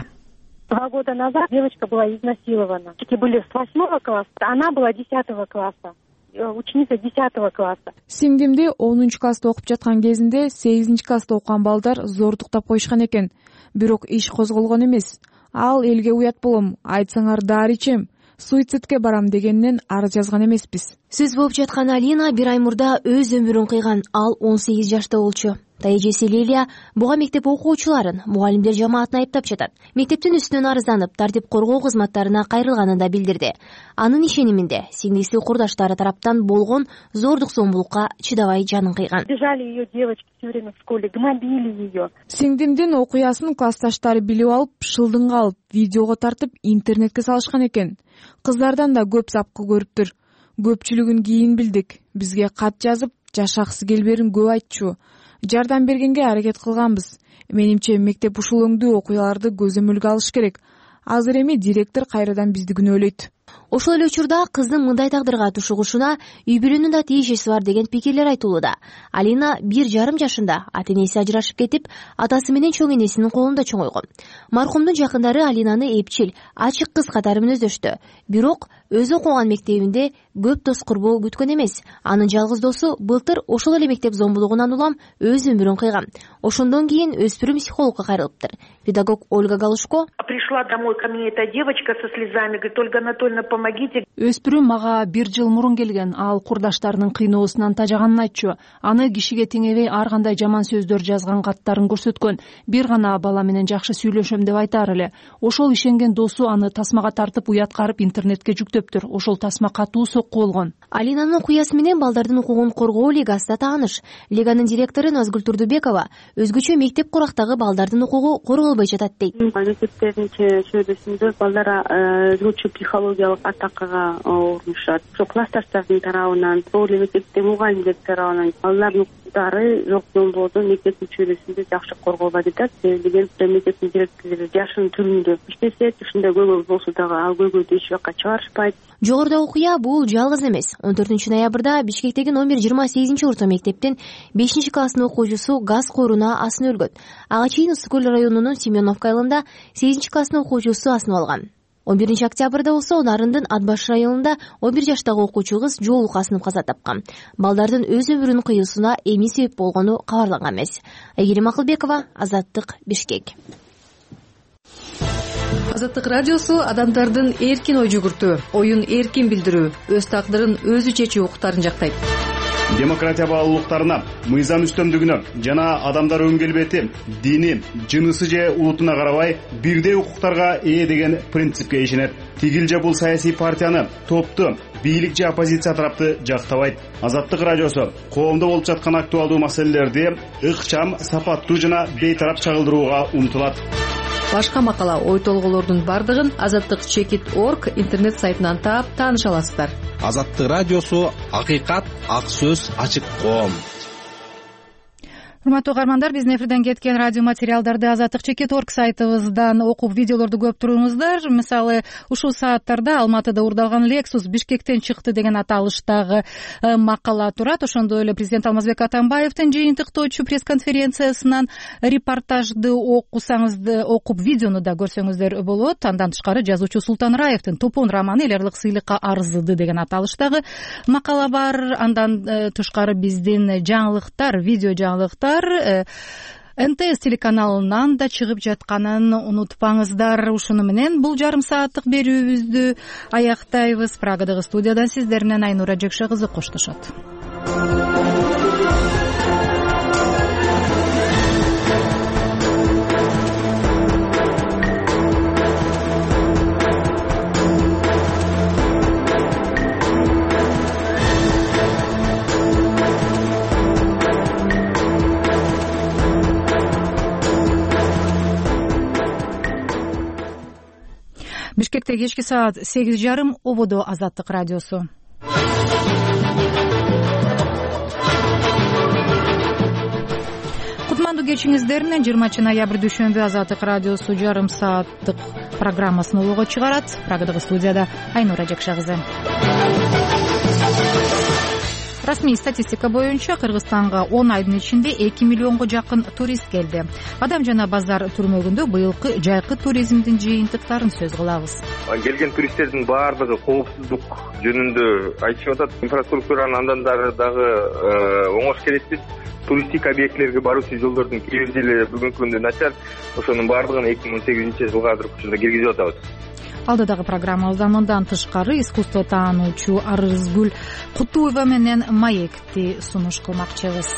2 года назад девочка была изнасилована. Эти были с 8 класса, она была 10 класса. Ученица 10 класса. Сиңдимди 10 класста окуп жаткан кезинде 8 класста окуган балдар зордуктап коюшкан экен. Бирок иш козголгон эмес. Ал элге уят болом, айтсаңар дары ичем, суицидке барам дегеннен арыз жазган эмеспиз. Сөз болуп жаткан Алина бир ай мурда өз өмүрүн кыйган. Ал 18 жашта болчу. Тайжеси Лилия буга мектеп окуучуларын мугалимдер жамаатын айыптап жатат. Мектептин үстүнөн арызданып, тартип коргоо кызматтарына кайрылганын да билдирди. Анын ишениминде сиңдиси курдаштары тараптан болгон зордук зомбулукка чыдабай жанын кыйган. Бежали ее девочки все время в школе, гнобили ее. Сиңдимдин окуясын классташтары билип алып, шылдыңга алып, видеого тартып интернетке салышкан экен. Кыздардан да көп запкы көрүптүр. Көпчүлүгүн кийин билдик. Бизге кат жазып, жашакысы келберин көп айтчу. Жардам бергенге аракет кылганбыз. Менимче мектеп ушул өңдүү окуяларды көзөмөлгө алыш керек. Азыр эми директор кайрадан бизди күнөөлөйт. Ошол эле учурда кыздын мындай тагдырга тушугушуна үй бүлөнүн да тийишеси бар деген пикирлер айтылууда. Алина 1,5 жашында ата-энеси ажырашып кетип, атасы менен чоң энесинин колунда чоңойгон. Маркумдун жакындары Алинаны эпчил, ачык кыз катары мүнөздөштү. Бирок өзү окуган мектебинде көп дос курбоо күткөн эмес. Анын жалгыз досу былтыр ошол эле мектеп зомбулугунан улам өз өмүрүн кыйган. Ошондон кийин өспүрүм психологко кайрылыптыр. Педагог Ольга Галушко: Пришла домой ко мне эта девочка со слезами, говорит: Ольга Анатольевна, помогите. Өспүрүм мага 1 жыл мурун келген. Ал курдаштарынын кыйноосунан тажаганын айтчу. Аны кишиге теңебей ар кандай жаман сөздөр жазган каттарын көрсөткөн. Бир гана бала менен жакшы сүйлөшөм деп айтаар эле. Ошол ишенген досу аны тасмага тартып уяткарып интернетке жүктөптүр. Ошол тасма катуу сокку болгон. Алинанын окуясы менен балдардын укугун коргоо лигасы да тааныш. Лиганын директору Назгүл Турдубекова өзгөчө мектеп курактагы балдардын укугу корголбой жатат дейт. Мектептердин чөйрөсүндө балдар өзгөчө психологиялык атакага урушат. Ошо классташтардын тарабынан, ошол эле мектепте мугалимдер тарабынан балдардын укуктары жок болбоду мектептин чөйрөсүндө жакшы корголбой жатат. Себеби мектептин директорлору жашынын түрүндө иштесе, ушундай көйгөй болсо дагы ал көйгөйдү эч жакка чыгарышпайт. Жогоруда окуя бул жалгыз эмес. 14-ноябрда Бишкектеги номер 28 орто мектептин 5 класстын окуучусу газ кооруна асынып өлгөн. Ага чейин Ысык көл районунун Семеновка айылында 8 класстын окуучусу асынып алган. 11 октябрда болсо Нарындын Атбаш районунда 11 жаштагы окуучу кыз жоолук асынып каза тапкан. Балдардын өз өмүрүн кыюусуна эми себеп болгону кабарланган эмес. Айгерим Акылбекова, Азаттык, Бишкек. Азаттык радиосу адамдардын эркин ой жүгүртүү, оюн эркин билдирүү, өз тагдырын өзү чечүү укуктарын жактайт. Демократия баалуулуктарына, мыйзам үстөмдүгүнө жана адамдар өң келбети, дини, жынысы же улутуна карабай бирдей укуктарга ээ деген принципке ишенет. Тигил же бул саясий партияны, топту, бийлик же оппозиция тарапты жактабайт. Азаттык радиосу коомдо болуп жаткан актуалдуу маселелерди ыкчам, сапаттуу жана бейтарап чагылдырууга умтулат. Башка макала, ой толголордун бардыгын azattik.org интернет сайтынан таап тааныша аласыздар. Азаттык радиосу акыйкат, ак сөз, ачык коом. Урматтуу угармандар, биздин эфирден кеткен радио материалдарды azattik.org сайтыбыздан окуп, видеолорду көп туруңуздар. Мисалы, ушул сааттарда Алматыда урдалган Lexus Бишкектен чыкты деген аталыштагы макала турат. Ошондой эле президент Алмазбек Атамбаевдин жыйынтыктоочу пресс-конференциясынан репортажды окуп, видеону да көрсөңүздөр болот. Андан тышкары жазуучу Султан Раевдин Топон романы эл аралык сыйлыкка арзыды деген аталыштагы макала бар. Андан тышкары биздин жаңылыктар, видео жаңылыктар НТС телеканалынан да чыгып жатканын унутпаңыздар. Ушуну менен бул жарым сааттык берүүбүздү аяктайбыз. Прагадагы студиядан сиздер менен Айнура Жекше кызы коштошот. Бишкекте кечки саат 8:30, ободо Азаттык радиосу. Кутмандуу кечиңиздер менен 20 ноябрь дүйшөмбү Азаттык радиосу жарым сааттык программасын улууга чыгарат. Прагадагы студияда Айнура Жекше кызы. Расмий статистика боюнча Кыргызстанга 10 айдын ичинде 2 миллионго жакын турист келди. Адам жана базар түрмөгүндө быйылкы жайкы туризмдин жыйынтыктарын сөз кылабыз. Келген туристтердин баардыгы коопсуздук жөнүндө айтышып атат. Инфраструктуранын андан дагы оңош келет дейт. Туристик объектлерге баруучу жолдордун кээ бир жери бүгүнкү күндө начар. Ошонун баардыгын 2018-жылга азыркы учурда киргизип атабыз. Алдыдагы программабызда мындан тышкары искусство таануучу Арызгүл Кутуева менен маекти сунуш кылмакчыбыз.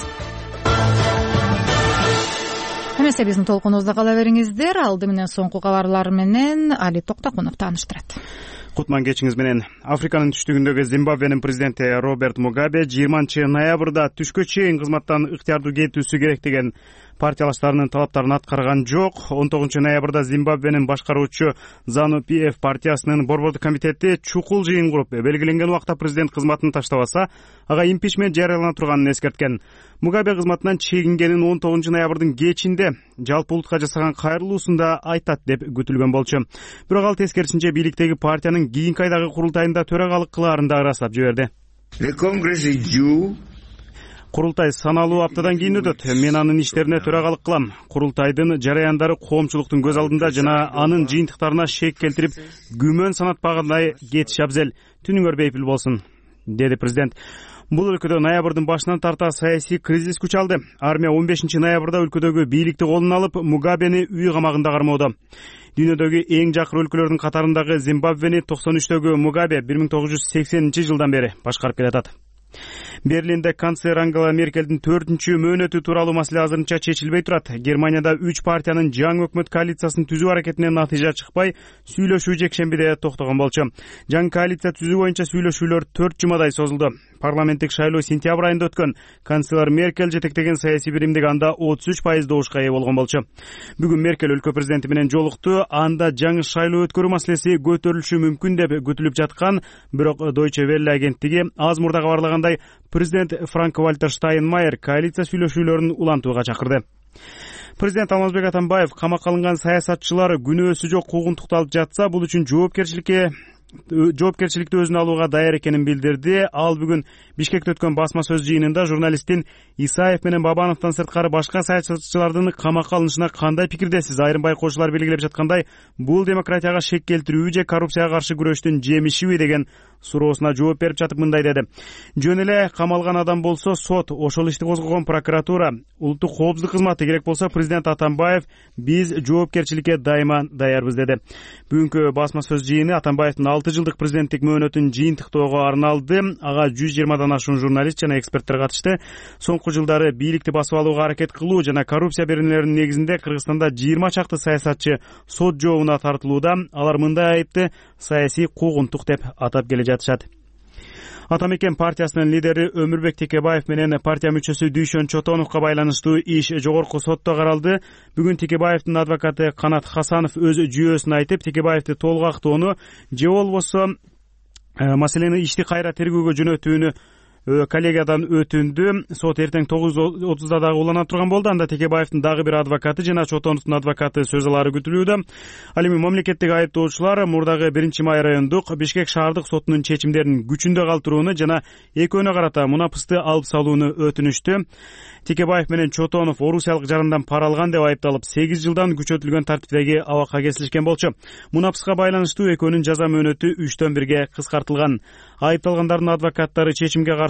Эмесе биздин толкунубузда кала бериңиздер. Алды менен соңку кабарлар менен Али Токтокунов тааныштырат. Кутман кечиңиз менен. Африканын түштүгүндөгү Зимбабвенин президенти Роберт Мугабе 20 ноябрда түшкө чейин кызматтан ыктыярдуу кетүүсү керек деген партиялаштарынын талаптарын аткарган жок. 19 ноябрда Зимбабвенин башкаруучу ZANU-PF партиясынын борбордук комитети чукул жыйын куруп, белгиленген убакта президент кызматын таштабаса, ага импичмент жарыялана турганын эскерткен. Мугабе кызматынан чегингенин 19 ноябрдын кечинде жалпы улутка жасаган кайрылуусунда айтат деп күтүлгөн болчу. Бирок ал тескерисинче бийликтеги партиянын кийинки айдагы курултайында төрагалык кылаарын да ырастап жиберди. Курултай саналуу аптадан кийин өтөт. Мен анын иштерине төрагалык кылам. Курултайдын жараяндары коомчулуктун көз алдында жана анын жыйынтыктарына шек келтирип, күмөн санатпагандай кетиши абзел. Түнүңөр бейпил болсун, деди президент. Бул өлкөдө ноябрдын башынан тарта саясий кризис күч алды. Армия 15 ноябрда өлкөдөгү бийликти колуна алып, Мугабени үй камагында кармоодо. Дүйнөдөгү эң жакыр өлкөлөрдүн катарындагы Зимбабвени 93-төгү Мугабе 1980-жылдан бери башкарып келатат. Берлинде канцлер Ангела Меркелдин 4-чү мөөнөтү тууралуу маселе азырынча чечилбей турат. Германияда 3 партиянын жаңы өкмөт коалициясын түзүү аракетинен натыйжа чыкпай, сүйлөшүү жекшембиде токтогон болчу. Жаңы коалиция түзүү боюнча сүйлөшүүлөр 4 жумадай созулду. Парламенттик шайлоо сентябрь айында өткөн. Канцлер Меркель жетектеген саясий биримдик анда 33% добушка ээ болгон болчу. Бүгүн Меркель өлкө президенти менен жолукту. Анда жаңы шайлоо өткөрүү маселеси көтөрүлүшү мүмкүн деп күтүлүп жаткан, бирок Deutsche Welle агенттиги аз мурда кабарлагандай, президент Франк-Вальтер Штайнмайер коалиция сүйлөшүүлөрүн улантууга чакырды. Президент Алмазбек Атамбаев камакка алынган саясатчылар күнөөсү жок куугунтукталып жатса, бул үчүн жоопкерчиликти өзүнө алууга даяр экенин билдирди. Ал бүгүн Бишкекте өткөн басма сөз жыйынында журналисттин Исаев менен Бабановдон сырткары башка саясатчылардын камакка алынышына кандай пикирдесиз? Айрым байкоочулар белгилеп жаткандай, бул демократияга шек келтирүү же коррупцияга каршы күрөштүн жемишиби деген суроосуна жооп берип жатып мындай деди. Жөн эле камалган адам болсо сот, ошол ишти козгогон прокуратура, улуттук коопсуздук кызматы, керек болсо президент Атамбаев, биз жоопкерчиликке дайыма даярбыз деди. Бүгүнкү басма сөз жыйыны Атамбаевдин 6 жылдык президенттик мөөнөтүн жыйынтыктоого арналды. Ага 120дан ашуун журналист жана эксперттер катышты. Соңку жылдары бийликти басып алууга аракет кылуу жана коррупция беренелеринин негизинде Кыргызстанда 20 чакты саясатчы сот жообуна тартылууда. Алар мындай айыпты саясий куугунтук деп атап келе жатышат. Атамекен партиясынын лидери Өмүрбек Текебаев менен партия мүчөсү Дүйшөн Чотоновго байланыштуу иш жогорку сотто каралды. Бүгүн Текебаевдин адвокаты Канат Хасанов өз жүйөсүн айтып, Текебаевди толук актоону же болбосо маселени ишти кайра тергөөгө жөнөтүүнү коллегиядан өтүндү. Сот эртең 9:30 дагы улана турган болду. Анда Текебаевдин дагы бир адвокаты жана Чотоновдун адвокаты сөз алары күтүлүүдө. Ал эми мамлекеттик айыптоочулар мурдагы 1-май райондук Бишкек шаардык сотунун чечимдерин күчүндө калтырууну жана экөөнө карата мунапысты алып салууну өтүнүштү. Текебаев менен Чотонов орусиялык жарандан пара алган деп айыпталып, 8 жылдан күчөтүлгөн тартиптеги абакка кесилишкен болчу. Мунапыска байланыштуу экөөнүн жаза мөөнөтү 3-төн 1-ге кыскартылган. Айыпталгандардын адвокаттары чечимге каршы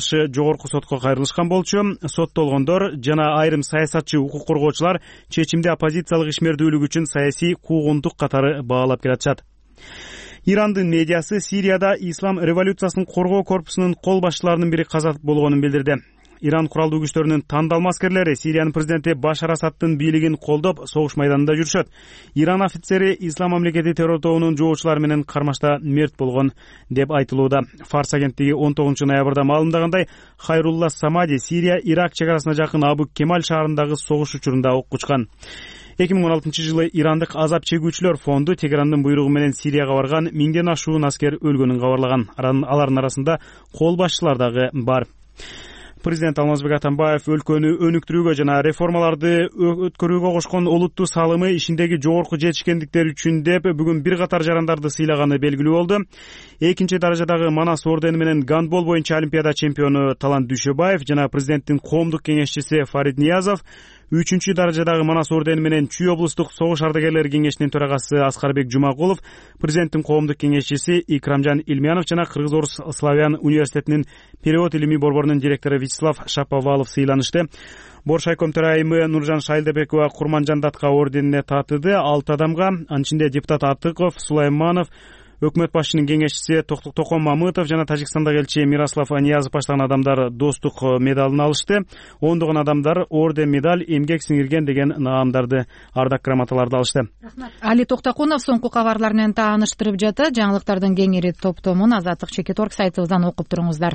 каршы жогорку сотко кайрылышкан болчу. Соттолгондор жана айрым саясатчы укук коргоочулар чечимди оппозициялык ишмердүүлүк үчүн саясий куугунтук катары баалап келатышат. Ирандын медиасы Сирияда ислам революциясын коргоо корпусунун кол башчыларынын бири каза болгонун билдирди. Иран куралдуу күчтөрүнүн тандалма аскерлери Сириянын президенти Башар Асадтын бийлигин колдоп согуш майданында жүрүшөт. Иран офицери Ислам мамлекети террор тобунун жоочулары менен кармашта мерт болгон деп айтылууда. Фарс агенттиги 19-ноябрда маалымдагандай, Хайрулла Самади Сирия-Ирак чек арасына жакын Абу Кемаль шаарындагы согуш учурунда ок учкан. 2016-жылы ирандык азап чегүүчүлөр фонду Тегерандын буйругу менен Сирияга барган 1000ден ашуун аскер өлгөнүн кабарлаган. Алардын арасында кол башчылар дагы бар. Президент Алмазбек Атамбаев өлкөнү өнүктүрүүгө жана реформаларды өткөрүүгө кошкон олуттуу салымы ишиндеги жогорку жетишкендиктер үчүн деп бүгүн бир катар жарандарды сыйлаганы белгилүү болду. Экинчи даражадагы Манас ордени менен гандбол боюнча Олимпиада чемпиону Талант Дүйшөбаев жана президенттин коомдук кеңешчиси Фарид Ниязов, үчүнчү даражадагы Манас ордени менен Чүй облустук согуш ардагерлери кеңешинин төрагасы Аскарбек Жумагулов, президенттин коомдук кеңешчиси Икрамжан Илмянов жана Кыргыз-Орус славян университетинин перевод илимий борборунун директору Вячеслав Шаповалов сыйланышты. Борш айком төрайымы Нуржан Шайлдабекова Курманжан Датка орденине татыды. 6 адамга, анын ичинде депутат Атыков, Сулайманов, өкмөт башчынын кеңешчиси Токон Мамытов жана Тажикстандагы элчи Мирослав Аниязов баштаган адамдар достук медалын алышты. Ондогон адамдар орден, медаль, эмгек сиңирген деген наамдарды, ардак грамоталарды алышты. Али Токтокунов соңку кабарлар менен тааныштырып жатты. Жаңылыктардын кеңири топтомун Азаттык Чекит.org сайтыбыздан окуп туруңуздар.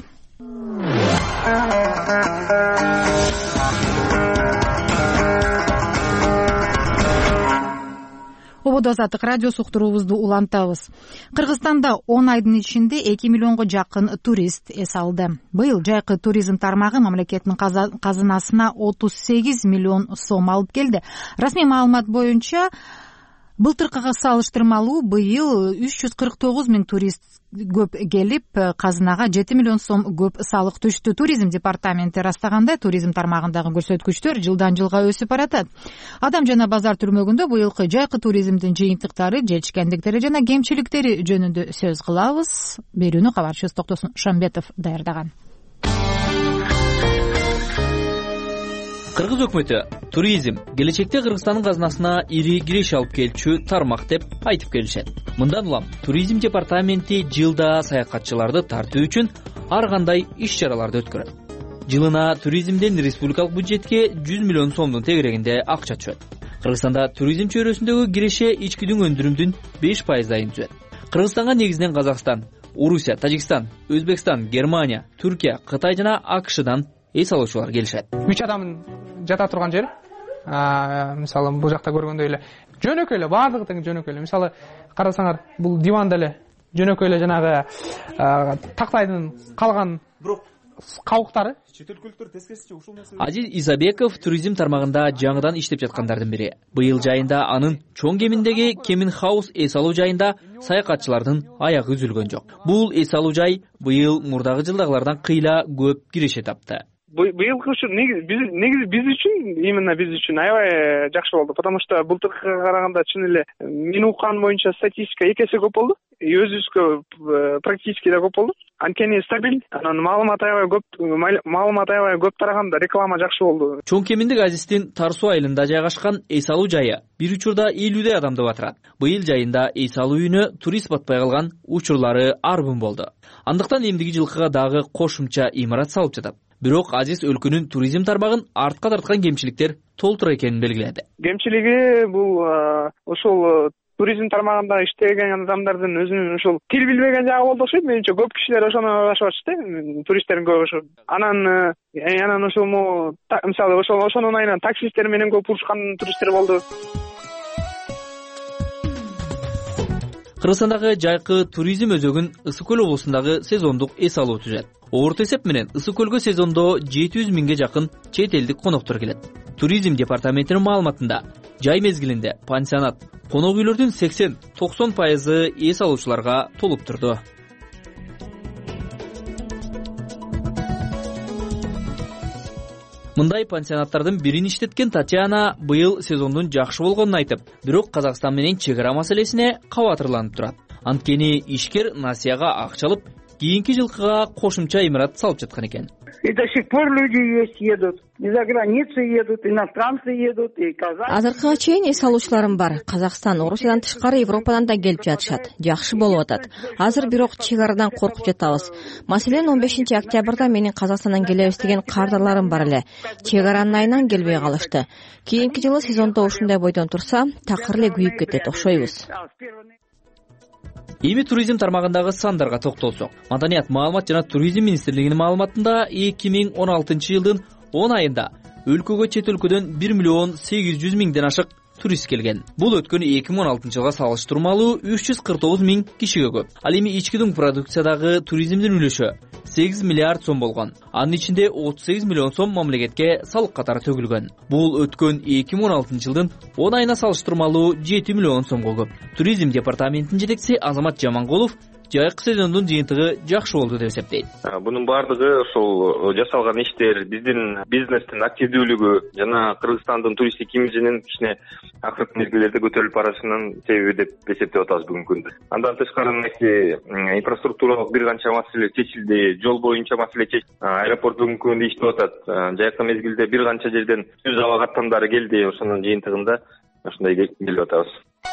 Ободо Азаттык радиосу уктуруубузду улантабыз. Кыргызстанда 10 айдын ичинде 2 миллионго жакын турист эс алды. Быйыл жайкы туризм тармагы мамлекеттин казынасына 38 миллион сом алып келди. Расмий маалымат боюнча былтыркыга салыштырмалуу быйыл 349 миң турист көп келип, казынага 7 миллион сом көп салык түштү. Туризм департаменти растагандай, туризм тармагындагы көрсөткүчтөр жылдан жылга өсүп баратат. Адам жана базар түрмөгүндө быйылкы жайкы туризмдин жыйынтыктары, жетишкендиктери жана кемчиликтери жөнүндө сөз кылабыз. Берүүнү кабарчыбыз Токтосун Шамбетов даярдаган. Кыргыз өкмөтү туризм келечекте Кыргызстандын казынасына ири киреш алып келчү тармак деп айтып келишет. Мындан улам туризм департаменти жылда саякатчыларды тартуу үчүн ар кандай иш-чараларды өткөрөт. Жылына туризмден республикалык бюджетке 100 миллион сомдун тегерегинде акча түшөт. Кыргызстанда туризм чөйрөсүндөгү киреше ичкидүн өндүрүмдүн 5%-ын түзөт. Кыргызстанга негизинен Казакстан, Орусия, Тажикстан, Өзбекстан, Германия, Түркия, Кытай жана АКШдан эс алуучулар келишет. 3 адамдын жата турган жери, мисалы бул жакта көргөндөй эле жөнөкөй эле, баардыгы тең жөнөкөй эле. Мисалы карасаңар, бул диван деле жөнөкөй эле жанагы тактайдын калган кабыктары. Чет өлкөлүктөр тескерисинче ушул нерсе. Азиз Исабеков туризм тармагында жаңыдан иштеп жаткандардын бири. Быйыл жайында анын чоң кеминдеги Кемин Хаус эс алуу жайында саякатчылардын аягы үзүлгөн жок. Бул эс алуу жай быйыл мурдагы жылдагылардан кыйла көп киреше тапты. Быйылкы ушул негизи биз үчүн, именно биз үчүн аябай жакшы болду, потому что былтыркыга караганда чын эле мен уккан боюнча статистика 2 эсе көп болду. Өзүбүзгө практически да көп болду. Анткени стабиль, анан маалымат аябай көп тараганда реклама жакшы болду. Чоң кеминдик Азиздин Тарсуу айылында жайгашкан эс алуу жайы бир учурда 50 адамды батырат. Быйыл жайында эс алуу үйүнө турист батпай калган учурлары арбын болду. Андыктан эмдиги жылкыга дагы кошумча имарат салып жатат. Бирок Азиз өлкөнүн туризм тармагын артка тарткан кемчиликтер толтура экенин белгиледи. Кемчилиги бул ошол туризм тармагында иштеген адамдардын өзүнүн ушул тил билбеген жагы болду окшойт. Менимче көп кишилер ошону аралашып атышты, туристтердин көбү ошо. Анан ошол мисалы ошонун айынан таксисттер менен көп урушкан туристтер болду. Кыргызстандагы жайкы туризм өзөгүн Ысык көл облусундагы сезондук эс алуу түзөт. Орто эсеп менен Ысык көлгө сезондо 700 миңге жакын чет элдик коноктор келет. Туризм департаментинин маалыматында жай мезгилинде пансионат, конок үйлөрдүн 80-90% эс алуучуларга толуп турду. Мындай пансионаттардын бирин иштеткен Татьяна быйыл сезондун жакшы болгонун айтып, бирок Казакстан менен чек ара маселесине кабатырланып турат. Анткени ишкер насыяга акча алып, кийинки жылкыга кошумча имарат салып жаткан экен. И до сих пор люди есть, едут. И за границу едут, иностранцы едут, и казахи. Азыркыга чейин эс алуучуларым бар. Казакстан, Орусиядан тышкары Европадан да келип жатышат. Жакшы болуп атат. Азыр бирок чек арадан коркуп жатабыз. Маселен 15 октябрда менин Казакстандан келебиз деген кардарларым бар эле. Чек аранын айынан келбей калышты. Кийинки жылы сезондо ушундай бойдон турса, такыр эле күйүп кетет окшойбуз. Эми туризм тармагындагы сандарга токтолсок. Маданият, маалымат жана туризм министрлигинин маалыматында 2016 жылдын 10 айында өлкөгө чет өлкөдөн 1 миллион 800 миңден ашык турист келген. Бул өткөн 2016 жылга салыштырмалуу 349 миң кишиге көп. Ал эми ички дуң продукциядагы туризмдин үлүшү 8 миллиард сом болгон. Анын ичинде 38 миллион сом мамлекетке салык катары төгүлгөн. Бул өткөн 2016 жылдын 10 айына салыштырмалуу 7 миллион сомго көп. Туризм департаментинин жетекчиси Азамат Жамангулов жайкы сезондун жыйынтыгы жакшы болду деп эсептейт. Бунун баардыгы ошол жасалган иштер, биздин бизнестин активдүүлүгү жана Кыргызстандын туристтик имиджинин кичине акыркы мезгилдерде көтөрүлүп барышынын себеби деп эсептеп атабыз бүгүнкү күндө. Андан тышкары инфраструктуралык бир канча маселе чечилди, жол боюнча маселе чечилди. Аэропорт бүгүнкү күндө иштеп атат. Жайкы мезгилде бир канча жерден түз аба каттамдары келди. Ошонун жыйынтыгында ушундай келип атабыз.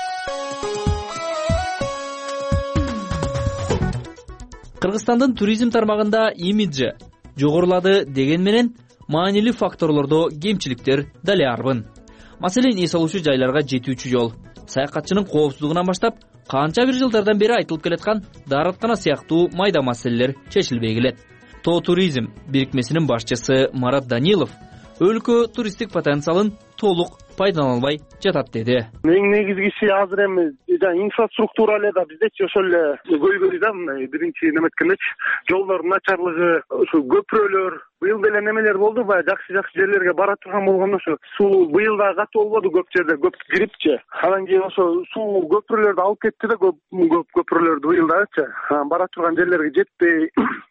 Кыргызстандын туризм тармагында имиджи жогорулады деген менен маанилүү факторлордо кемчиликтер дале арбын. Маселен, эс алуучу жайларга жетүүчү жол, саякатчынын коопсуздугунан баштап канча бир жылдардан бери айтылып келаткан даараткана сыяктуу майда маселелер чечилбей келет. Тоо туризм бирикмесинин башчысы Марат Данилов өлкө туристтик потенциалын толук пайдалана албай жатат деди. Эң негизгиси азыр эми инфраструктура эле да биздечи ошол эле көйгөй да, мындай биринчи неметкендечи жолдордун начарлыгы, ушу көпүрөлөр, быйыл деле немелер болду, баягы жакшы жерлерге бара турган болгондо ошо суу быйыл да катуу болбоду, көп жерде көп кирипчи. Анан кийин ошо суу көпүрөлөрдү алып кетти да, көп көпүрөлөрдү быйыл дагычы бара турган жерлерге жетпей.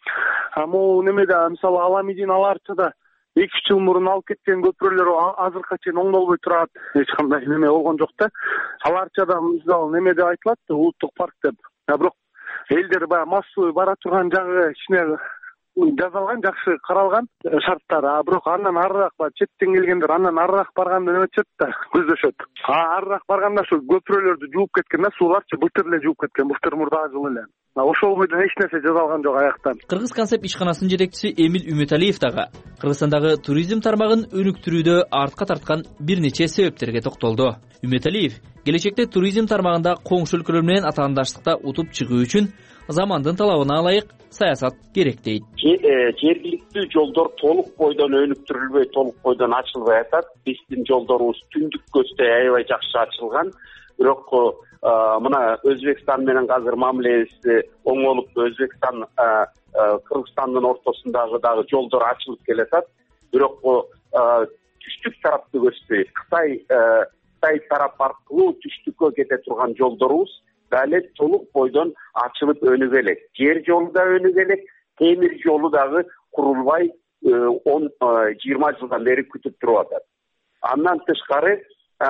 Могу немеде мисалы Аламидин аларчада 2 жыл мурун алып кеткен көпүрөлөр азыркыга чейин оңдолбой турат. Эч кандай неме болгон жок да. Аларчада мисалы неме деп айтылат, улуттук парк деп. Бирок элдер баягы массовый бара турган жагы кичине жазалган, жакшы каралган шарттар. Бирок андан арыраак четтен келгендер андан арыраак барганды неметет да, көздөшөт. Арыраак барганда ошо көпүрөлөрдү жууп кеткен да, сууларчы былтыр эле жууп кеткен, былтыр мурдагы жылы эле. Ошол бойдон эч нерсе жазалган жок аяктан. Кыргыз концепт ишканасынын жетекчиси Эмил Үмөталиев дагы Кыргызстандагы туризм тармагын өнүктүрүүдө артка тарткан бир нече себептерге токтолду. Үмөталиев келечекте туризм тармагында коңшу өлкөлөр менен атаандаштыкта утуп чыгуу үчүн замандын талабына ылайык саясат керек дейт. Жергиликтүү жолдор толук бойдон өнүктүрүлбөй, толук бойдон ачылбай атат. Биздин жолдорубуз түндүк көздөй аябай жакшы ачылган. Бирок мына Өзбекстан менен азыр мамилебиз оңолуп, Өзбекстан Кыргызстандын ортосундагы дагы жолдор ачылып келатат. Бирок түштүк тарапты көздөй, Кытай тарап аркылуу түштүккө кете турган жолдорубуз дале толук бойдон ачылып өнүгө элек. Жер жолу да өнүгө элек, темир жолу дагы курулбай 10-20 жылдан бери күтүп туруп атат. Андан тышкары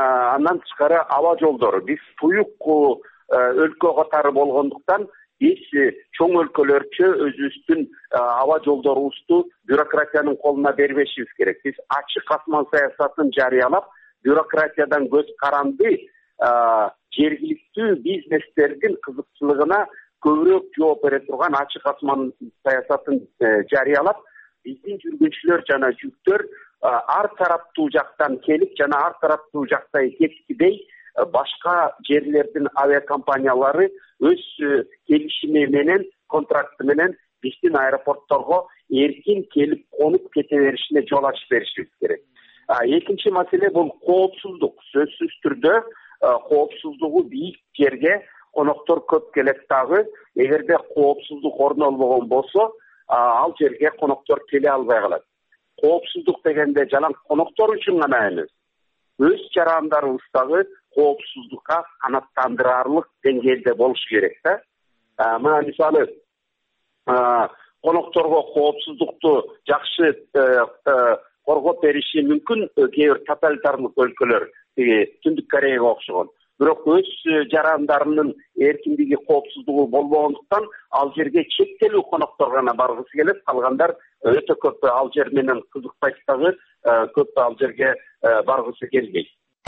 аба жолдору. Биз туюк өлкө катары болгондуктан биз чоң өлкөлөрчө өзүбүздүн аба жолдорубузду бюрократиянын колуна бербешибиз керек. Биз ачык асман саясатын жарыялап, бюрократиядан көз каранды жергиликтүү бизнестердин кызыкчылыгына көбүрөөк жооп бере турган ачык асман саясатын жарыялап, биздин жүргүнчүлөр жана жүктөр ар тараптуу жактан келип жана ар тараптуу жакта кеткидей башка жерлердин авиакомпаниялары өз келишими менен, контракты менен биздин аэропортторго эркин келип конуп кете беришине жол ачып беришибиз керек. Экинчи маселе бул коопсуздук. Сөзсүз түрдө коопсуздугу бийик жерге коноктор көп келет дагы. Эгерде коопсуздук орнолбогон болсо, ал жерге коноктор келе албай калат. Коопсуздук дегенде жалаң коноктор үчүн гана эмес, өз жарандарыбыз дагы коопсуздукка канааттандырарлык деңгээлде болуш керек да. Мына мисалы конокторго коопсуздукту жакшы коргоп бериши мүмкүн кээ бир тоталитарлык өлкөлөр, Түндүк Кореяга окшогон. бирок өз жарандарынын эркиндиги, коопсуздугу болбогондуктан ал жерге чектелүү коноктор гана баргысы келет. Калгандар өтө көп ал жер менен кызыкпайт дагы, көп ал жерге баргысы келбейт.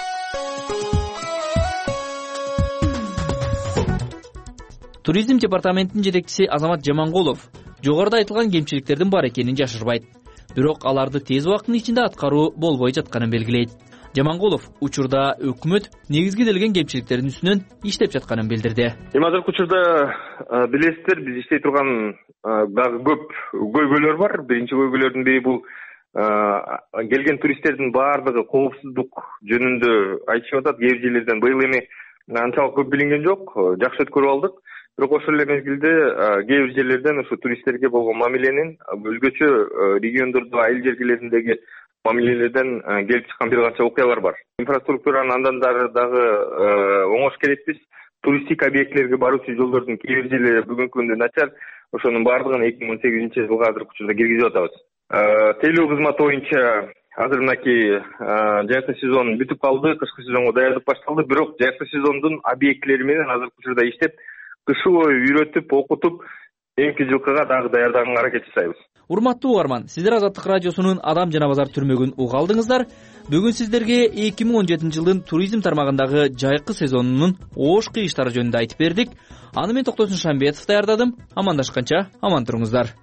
Туризм департаментинин жетекчиси Азамат Жамангулов жогоруда айтылган кемчиликтердин бар экенин жашырбайт. Бирок аларды тез убакыттын ичинде аткаруу болбой жатканын белгилейт. Жамангулов учурда өкмөт негизгиделген кемчиликтердин үстүнөн иштеп жатканын билдирди. Азыркы учурда билесиздер, биз иштей турган дагы көп көйгөйлөр бар. Биринчи көйгөйлөрдүн бири бул келген туристтердин баардыгы коопсуздук жөнүндө айтышып атат. Кээ бир жерлерден быйыл эми анчалык көп билинген жок, жакшы өткөрүп алдык. Бирок ошол эле мезгилде кээ бир жерлерден ушу туристтерге болгон мамиленин өзгөчө региондордо, айыл жергелериндеги мамилелерден келип чыккан бир канча окуялар бар. Инфраструктуранын андан дагы оңош керекпиз. Туристтик объектлерге баруучу жолдордун кээ бир жерлери бүгүнкү күндө начар. Ошонун баардыгын 2018-жылга азыркы учурда киргизип атабыз. Тейлөө кызматы боюнча азыр мынакей жайкы сезон бүтүп калды, кышкы сезонго даярдык башталды. Бирок жайкы сезондун объектлери менен азыркы учурда иштеп, кышы бою үйрөтүп, окутуп, эки жылкыга дагы даярдаганга аракет жасайбыз. Урматтуу угарман, сиздер Азаттык радиосунун Адам жана базар түрмөгүн уга алдыңыздар. Бүгүн сиздерге 2017-жылдын туризм тармагындагы жайкы сезонунун оош кыйыштары жөнүндө айтып бердик. Аны мен Токтосун Шамбетов даярдадым. Амандашканча аман туруңуздар.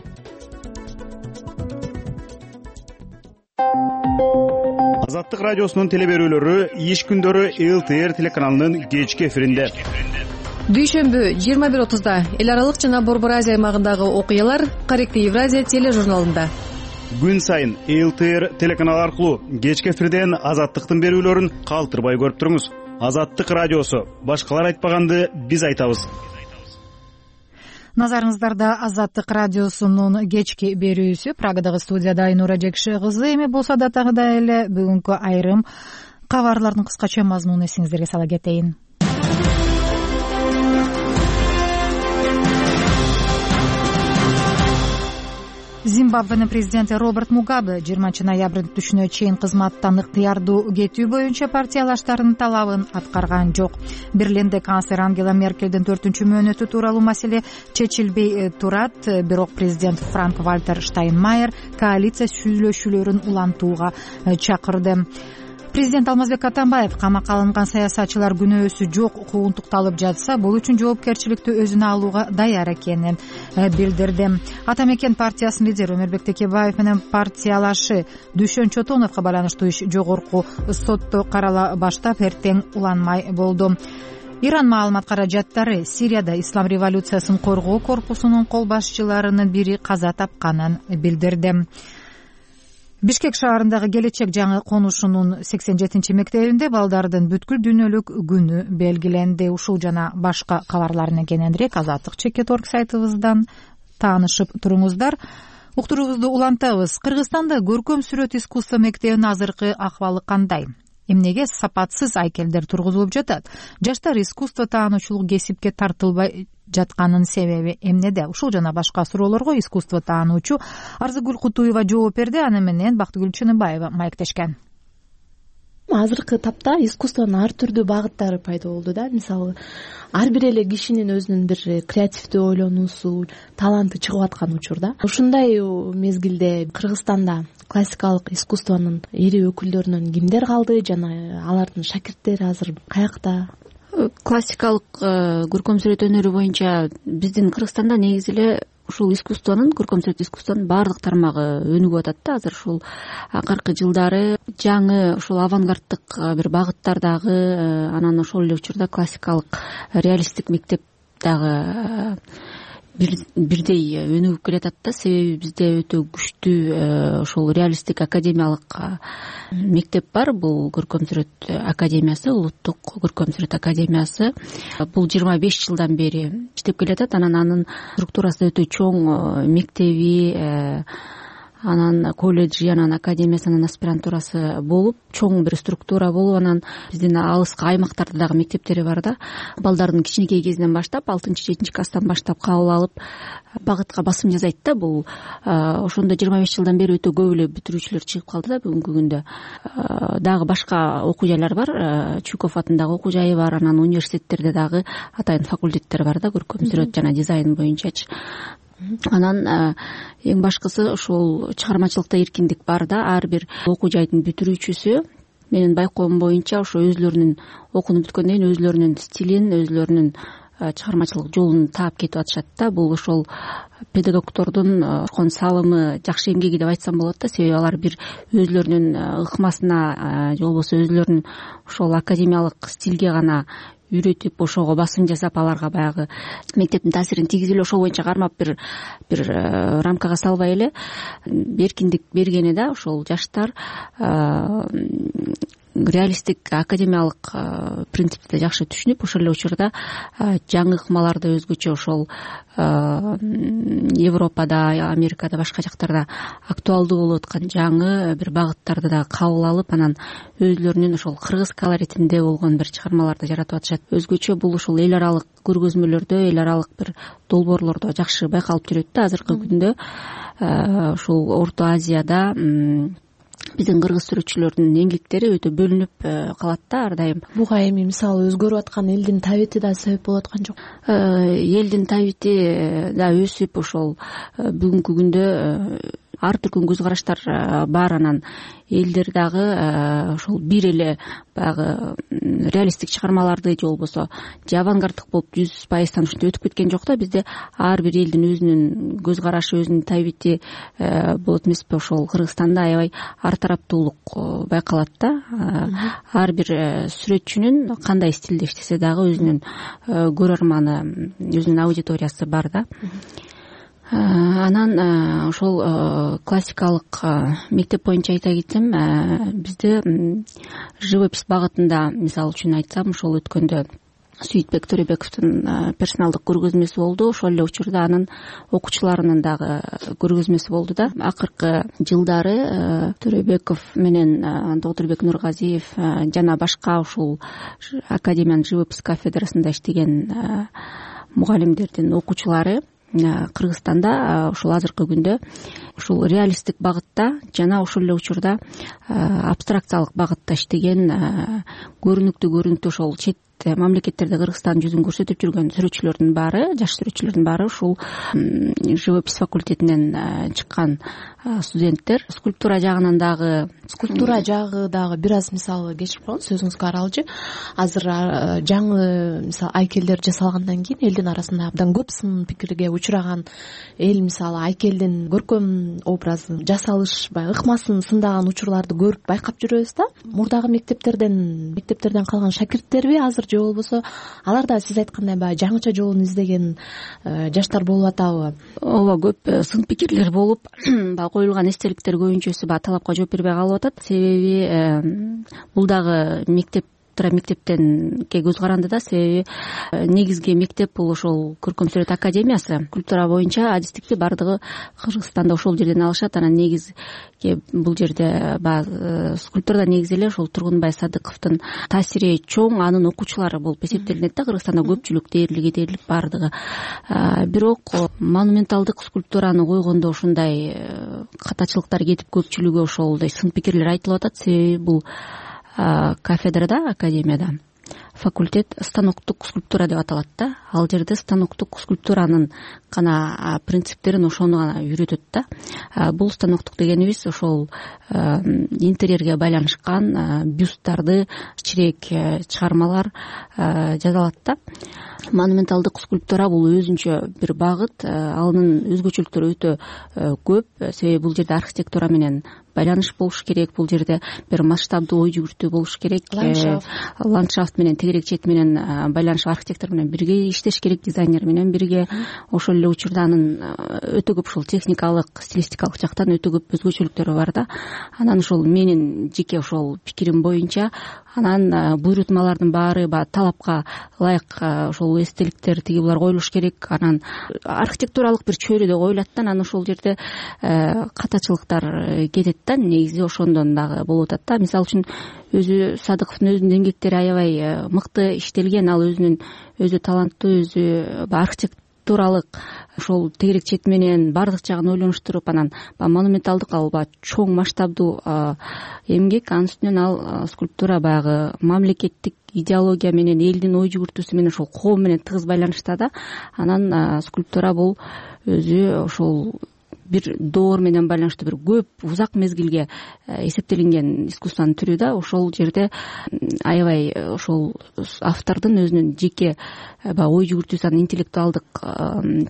Азаттык радиосунун телеберүүлөрү иш күндөрү ЛТР телеканалынын кечки эфиринде. Дүйшөмбү 21:30 эл аралык жана Борбор Азия аймагындагы окуялар Корректный Евразия тележурналында. Күн сайын ЛТР телеканалы аркылуу кечки эфирден Азаттыктын берүүлөрүн калтырбай көрүп туруңуз. Азаттык радиосу. Башкалар айтпаганды биз айтабыз. Назарыңыздарда Азаттык радиосунун кечки берүүсү. Прагадагы студияда Айнура Жекши кызы. Эми болсо да тагыда эле бүгүнкү айрым кабарлардын кыскача мазмунун эсиңиздерге сала кетейин. Зимбабвенин президенти Роберт Мугабе 20 ноябрдын түшүнө чейин кызматтан ыктыярдуу кетүү боюнча партиялаштарынын талабын аткарган жок. Берлинде канцлер Ангела Меркелдин 4-чү мөөнөтү тууралуу маселе чечилбей турат. Бирок президент Франк Вальтер Штайнмайер коалиция сүйлөшүүлөрүн улантууга чакырды. Президент Алмазбек Атамбаев камакка алынган саясатчылар күнөөсү жок куугунтукталып жатса, бул үчүн жоопкерчиликти өзүнө алууга даяр экенин билдирди. Атамекен партиясынын лидери Өмүрбек Текебаев менен партиялашы Дүйшөн Чотоновго байланыштуу иш жогорку сотто карала баштап эртең уланмай болду. Иран маалымат каражаттары Сирияда Ислам революциясын коргоо корпусунун кол башчыларынын бири каза тапканын билдирди. Бишкек шаарындагы Келечек жаңы конушунун 87-чи мектебинде балдардын бүткүл дүйнөлүк күнү белгиленди. Ушул жана башка кабарларын кененирээк Азаттык Чекет.орг сайтыбыздан таанышып туруңуздар. Уктуруубузду улантабыз. Кыргызстанда көркөм сүрөт искусство мектебинин азыркы акыбалы кандай? Эмнеге сапатсыз айкелдер тургузулуп жатат? Жаштар искусство таануучулук кесипке тартылбай жатканын себеби эмнеде? Ушул жана башка суроолорго искусство таануучу Арзыгүл Кутуева жооп берди. Аны менен Бактыгүл Чыныбаева маектешкен. Азыркы тапта искусствонун ар түрдүү багыттары пайда болду да. Мисалы, ар бир эле кишинин өзүнүн бир креативдүү ойлонуусу, таланты чыгып аткан учурда. Ушундай мезгилде Кыргызстанда классикалык искусствонун ири өкүлдөрүнөн кимдер калды жана алардын шакирттери азыр каякта? Классикалык көркөм сүрөт өнөрү боюнча биздин Кыргызстанда негизи эле ушул искусствонун, көркөм сүрөт искусствонун баардык тармагы өнүгүп атат да. Азыр ушул акыркы жылдары жаңы ушул авангарддык бир багыттардагы, анан ошол эле учурда классикалык реалисттик мектеп дагы бирдей өнүгүп келатат да. Себеби бизде өтө күчтүү ошол реалисттик академиялык мектеп бар. Бул көркөм сүрөт академиясы, улуттук көркөм сүрөт академиясы. Бул 25 жылдан бери иштеп келатат. Анан анын структурасы өтө чоң, мектеби, анан колледжи, анан академиясы, анан аспирантурасы болуп, чоң бир структура болуп, анан биздин алыскы аймактарда дагы мектептери бар да. Балдардын кичинекей кезинен баштап 6-7 класстан баштап кабыл алып багытка басым жасайт да. Бул ошондо 25 жылдан бери өтө көп эле бүтүрүүчүлөр чыгып калды да бүгүнкү күндө. Дагы башка окуу жайлар бар, Чуков атындагы окуу жайы бар, анан университеттерде дагы атайын факультеттер бар да, көркөм сүрөт жана дизайн боюнчачы. Анан эң башкысы ошол чыгармачылыкта эркиндик бар да. Ар бир окуу жайдын бүтүрүүчүсү менин байкоом боюнча ошо өзлөрүнүн окунуп бүткөндөн кийин өзлөрүнүн стилин, өзлөрүнүн чыгармачылык жолун таап кетип атышат да. Бул ошол педагогдордун кошкон салымы, жакшы эмгеги деп айтсам болот да. Себеби алар бир өзлөрүнүн ыкмасына же болбосо өзлөрүнүн ошол академиялык стилге гана үйрөтүп, ошого басым жасап, аларга баягы мектептин таасирин тийгизип эле ошол боюнча кармап бир рамкага салбай эле эркиндик бергени да. Ошол жаштар реалисттик академиялык принципти жакшы түшүнүп, ошол эле учурда жаңы ыкмаларды өзгөчө ошол Европада, Америкада, башка жактарда актуалдуу болуп аткан жаңы бир багыттарды да кабыл алып, анан өзлөрүнүн ошол кыргыз колоритинде болгон бир чыгармаларды жаратып атышат. Өзгөчө бул ушул эл аралык көргөзмөлөрдө, эл аралык бир долбоорлордо жакшы байкалып жүрөт да. Азыркы күндө ушул Орто Азияда биздин кыргыз сүрөтчүлөрдүн эмгектери өтө бөлүнүп калат да ар дайым. Буга эми мисалы өзгөрүп аткан элдин табити да себеп болуп аткан жок? Элдин табити да өсүп, ошол бүгүнкү күндө ар түркүн көз караштар бар. Анан элдер дагы ошол бир эле баягы реалисттик чыгармаларды же болбосо же авангарддык болуп 100% ушинтип өтүп кеткен жок да. Бизде ар бир элдин өзүнүн көз карашы, өзүнүн табити болот эмеспи? Ошол Кыргызстанда аябай ар тараптуулук байкалат да. Ар бир сүрөтчүнүн кандай стилде иштесе дагы өзүнүн көрөрманы, өзүнүн аудиториясы бар да. Анан ошол классикалык мектеп боюнча айта кетсем, бизде живопись багытында, мисалы үчүн айтсам, ошол өткөндө Сүйүтбек Төрөбековдун персоналдык көргөзмөсү болду. Ошол эле учурда анын окуучуларынын дагы көргөзмөсү болду да. Акыркы жылдары Төрөбеков менен Доктурбек Нургазиев жана башка ушул академиянын живопись кафедрасында иштеген мугалимдердин окуучулары Кыргызстанда ушул азыркы күндө ушул реалисттик багытта жана ошол эле учурда абстракциялык багытта иштеген көрүнүктүү ошол чет мамлекеттерде Кыргызстан жүзүн көрсөтүп жүргөн сүрөтчүлөрдүн баары, жаш сүрөтчүлөрдүн баары ушул живопись факультетинен чыккан студенттер. Скульптура жагынан дагы бир аз мисалы кечирип коеюн, сөзүңүзгө аралжы. Азыр жаңы мисалы айкелдер жасалгандан кийин элдин арасында абдан көп сын пикирге учураган эл мисалы айкелдин көркөм образын, жасалыш баягы ыкмасын сындаган учурларды көрүп байкап жүрөбүз да. Мурдагы мектептерден калган шакирттерби азыр же болбосо алар да сиз айткандай баягы жаңыча жолун издеген жаштар болуп атабы? Ооба, көп сын пикирлер болуп, коюлган эстеликтер көбүнчөсү баягы талапка жооп бербей калып атат. Себеби бул дагы мектептен көз каранды да. Себеби негизги мектеп бул ошол көркөм сүрөт академиясы. Скульптура боюнча адистикти бардыгы Кыргызстанда ошол жерден алышат. Анан негизги бул жерде баягы скульптурада негизи эле ошол Тургунбай Садыковдун таасири чоң, анын окуучулары болуп эсептелинет да. Кыргызстанда көпчүлүк дээрлик бардыгы. Бирок монументалдык скульптураны койгондо ушундай катачылыктар кетип, көпчүлүгү ошолдой сын пикирлер айтылып атат. Себеби бул кафедрада, академияда факультет станоктук скульптура деп аталат да. Ал жерде станоктук скульптуранын гана принциптерин, ошону гана үйрөтөт да. Бул станоктук дегенибиз ошол интерьерге байланышкан бюсттарды, кичирээк чыгармалар жасалат да. Монументалдык скульптура бул өзүнчө бир багыт, анын өзгөчөлүктөрү өтө көп. Себеби бул жерде архитектура менен байланыш болуш керек, бул жерде бир масштабдуу ой жүгүртүү болуш керек, ландшафт менен тегерек чети менен байланышып архитектор менен бирге иштеш керек, дизайнер менен бирге. Ошол эле учурда анын өтө көп ушул техникалык, стилистикалык жактан өтө көп өзгөчөлүктөрү бар да. Анан ошол менин жеке ошол пикирим боюнча анан буйрутмалардын баары баягы талапка ылайык ошол эстеликтер тиги булар коюлуш керек. Анан архитектуралык бир чөйрөдө коюлат да, анан ошол жерде катачылыктар кетет да. Негизи ошондон дагы болуп атат да. Мисалы үчүн өзү Садыковдун өзүнүн эмгектери аябай мыкты иштелген, ал өзү таланттуу, өзү архитектуралык ошол тегерек чети менен баардык жагын ойлонуштуруп, анан монументалдык, ал чоң масштабдуу эмгек. Анын үстүнөн ал скульптура баягы мамлекеттик идеология менен, элдин ой жүгүртүүсү менен, ошол коом менен тыгыз байланышта да. Анан скульптура бул өзү ошол бир доор менен байланыштуу, бир көп узак мезгилге эсептелинген искусствонун түрү да. Ошол жерде аябай ошол автордун өзүнүн жеке ой жүгүртүүсү, анын интеллектуалдык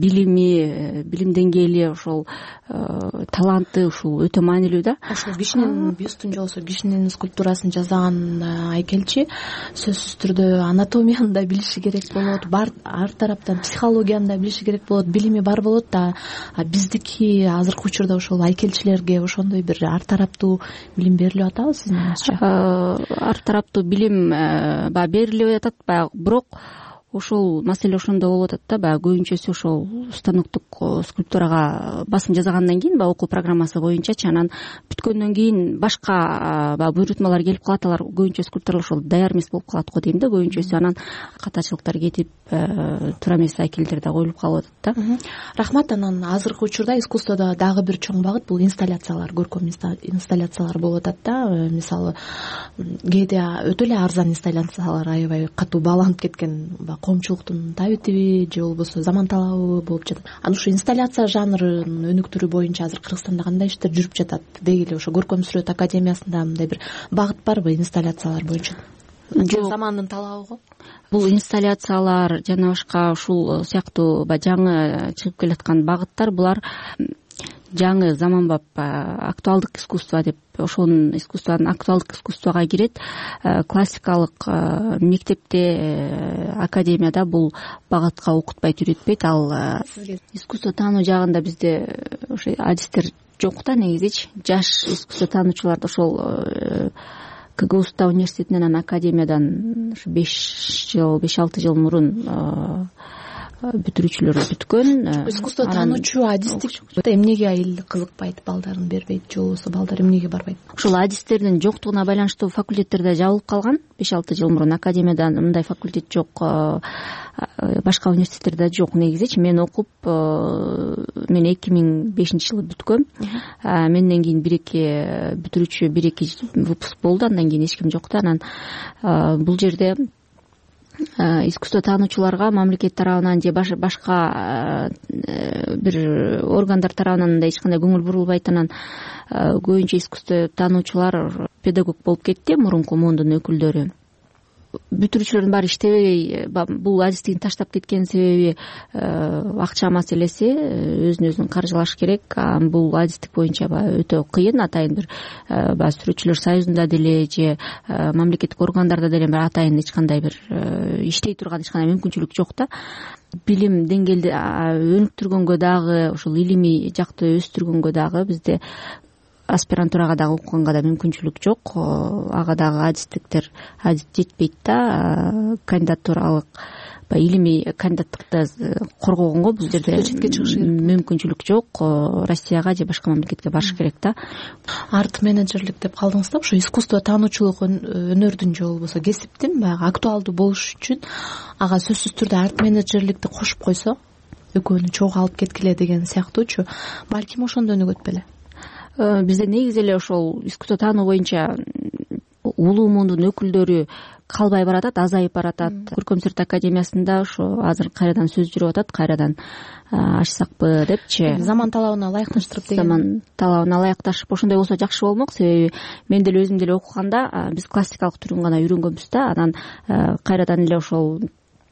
билим деңгээли, ошол таланты ушул өтө маанилүү да. Ошол кишинин бюстун же болбосо кишинин скульптурасын жасаган айкелчи сөзсүз түрдө анатомияны да билиши керек болот, ар тараптан психологияны да билиши керек болот, билими бар болот да. Биздики азыркы учурда ошол айкелчилерге ошондой бир ар тараптуу билим берилип атабы сиздин оюңузча? Ар тараптуу билим баягы берилип атат, баягы бирок ошол маселе ошондо болуп атат да. Баягы көбүнчөсү ошол станоктук скульптурага басым жасагандан кийин окуу программасы боюнчачы, анан бүткөндөн кийин башка буйрутмалар келип калат. Алар көбүнчө скульптурлар ошол даяр эмес болуп калат го дейм да көбүнчөсү. Анан катачылыктар кетип, туура эмес айкелдер да коюлуп калып атат да. Рахмат. Анан азыркы учурда искусстводо дагы бир чоң багыт бул инсталляциялар, көркөм инсталляциялар болуп атат да. Мисалы кээде өтө эле арзан инсталляциялар, аябай катуу бааланып кеткен коомчулуктун табитиби же болбосо заман талабы болуп жатат. Анан ушу инсталляция жанрынын өнүктүрүү боюнча азыр Кыргызстанда кандай иштер жүрүп жатат? Деги эле ошо Көркөм сүрөт академиясында мындай бир багыт барбы инсталляциялар боюнча? Замандын талабы го. Бул инсталляциялар жана башка ушул сыяктуу жаңы чыгып келаткан багыттар, булар жаңы заманбап актуалдык искусство деп, ошонун искусствонун актуалдык искусствого кирет. Классикалык мектепте, академияда бул багытка окутпайт, үйрөтпөйт. Ал искусство таануу жагында бизде ошо адистер жок да негизичи. Жаш искусство таануучуларды ошол КГУста университетинен, анан академиядан 5-6 жыл мурун бүтүрүүчүлөр бүткөн. Искусство таануучу адистик эмнеге кызыкпайт, балдарын бербейт же болбосо балдар эмнеге барбайт? Ушул адистердин жоктугуна байланыштуу факультеттерде жабылып калган. 5-6 жыл мурун академиядан мындай факультет жок, башка университеттерде жок негизичи. Мен окуп, мен 2005-жылы бүткөм. Менден кийин 1-2 бүтүрүүчү, 1-2 выпуск болду, андан кийин эч ким жок да. Анан бул жерде искусство таануучуларга мамлекет тарабынан же башка бир органдар тарабынан да эч кандай көңүл бурулбайт. Анан көбүнчө искусство таануучулар педагог болуп кетти, мурунку муундун өкүлдөрү. Бүтүрүүчүлөрдүн баары иштебей бул адистигин таштап кеткен себеби акча маселеси, өзүн каржылаш керек. Бул адистик боюнча өтө кыйын. Атайын бир сүрөтчүлөр союзунда деле же мамлекеттик органдарда деле бир атайын эч кандай бир иштей турган эч кандай мүмкүнчүлүк жок да. Билим деңгээлди өнүктүргөнгө дагы, ошол илимий жакты өстүргөнгө дагы бизде аспирантурага дагы окуганга да мүмкүнчүлүк жок. Ага дагы адистик жетпейт да. Кандидатуралык илимий кандидаттыкты коргогонго бул жерде мүмкүнчүлүк жок. Россияга же башка мамлекетке барыш керек да. Арт менеджерлик деп калдыңыз да. Ошо искусство таануучулук өнөрдүн же болбосо кесиптин баягы актуалдуу болуш үчүн ага сөзсүз түрдө арт менеджерликти кошуп койсо, экөөнү чогуу алып кеткиле деген сыяктуучу, балким ошондо өнүгөт беле? Бизде негизи эле ошол искусство таануу боюнча улуу муундун өкүлдөрү калбай баратат, азайып баратат. Көркөм сүрөт академиясында ошо азыр кайрадан сөз жүрүп атат, кайрадан ачсакпы депчи. Заман талабына ылайыкташтырып деген. Заман талабына ылайыкташып ошондой болсо жакшы болмок. Себеби мен деле өзүм деле окуганда биз классикалык түрүн гана үйрөнгөнбүз да. Анан кайрадан эле ошол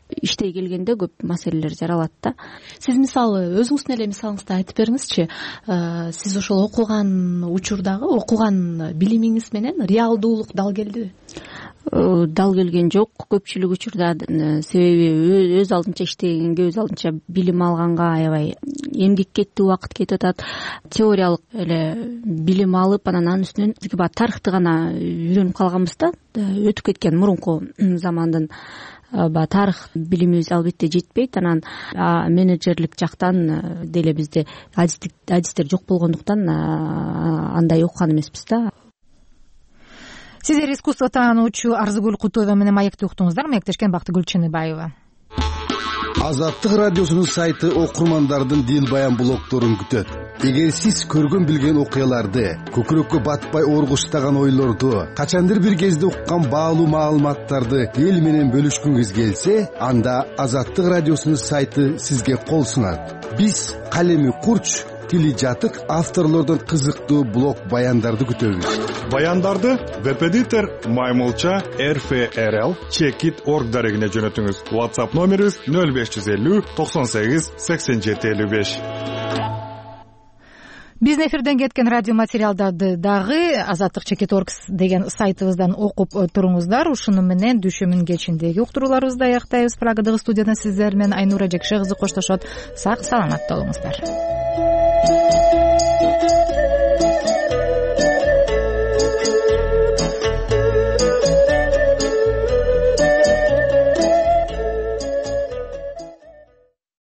иштей келгенде көп маселелер жаралат да. Сиз мисалы өзүңүздүн эле мисалыңызды айтып бериңизчи. Сиз ошол окуган учурдагы окуган билимиңиз менен реалдуулук дал келдиби? Дал келген жок көпчүлүк учурда, себеби өз алдынча иштегенге, өз алдынча билим алганга аябай эмгек кетти, убакыт кетип атат. Теориялык эле билим алып, анан анын үстүнөн баягы тарыхты гана үйрөнүп калганбыз да, өтүп кеткен мурунку замандын баягы тарых билимибиз албетте жетпейт. Анан менеджерлик жактан деле бизде адистер жок болгондуктан андай окуган эмеспиз да. Сиздер искусство таануучу Арзыгүл Кутуева менен маекти уктуңуздар. Маектешкен Бактыгүл Чыныбаева. Азаттык радиосунун сайты окурмандардын дил баян блогдорун күтөт. Эгер сиз көргөн билген окуяларды, көкүрөккө батпай оргуштаган ойлорду, качандыр бир кезде уккан баалуу маалыматтарды эл менен бөлүшкүңүз келсе, анда Азаттык радиосунун сайты сизге кол сунат. Биз калеми курч, тили жатык авторлордон кызыктуу блог баяндарды күтөбүз. Баяндарды веб-эдитор Маймылча RFRL Checkit.org дарегине жөнөтүңүз. WhatsApp номерибиз 0550 98 87 55. Биздин эфирден кеткен радио материалдарды дагы Азаттык Checkit.org деген сайтыбыздан окуп туруңуздар. Ушуну менен дүйшөмүн кечиндеги уктурууларыбызды аяктайбыз. Прагадагы студиядан сиздер менен Айнура Жекше кызы коштошот. Сак саламатта болуңуздар.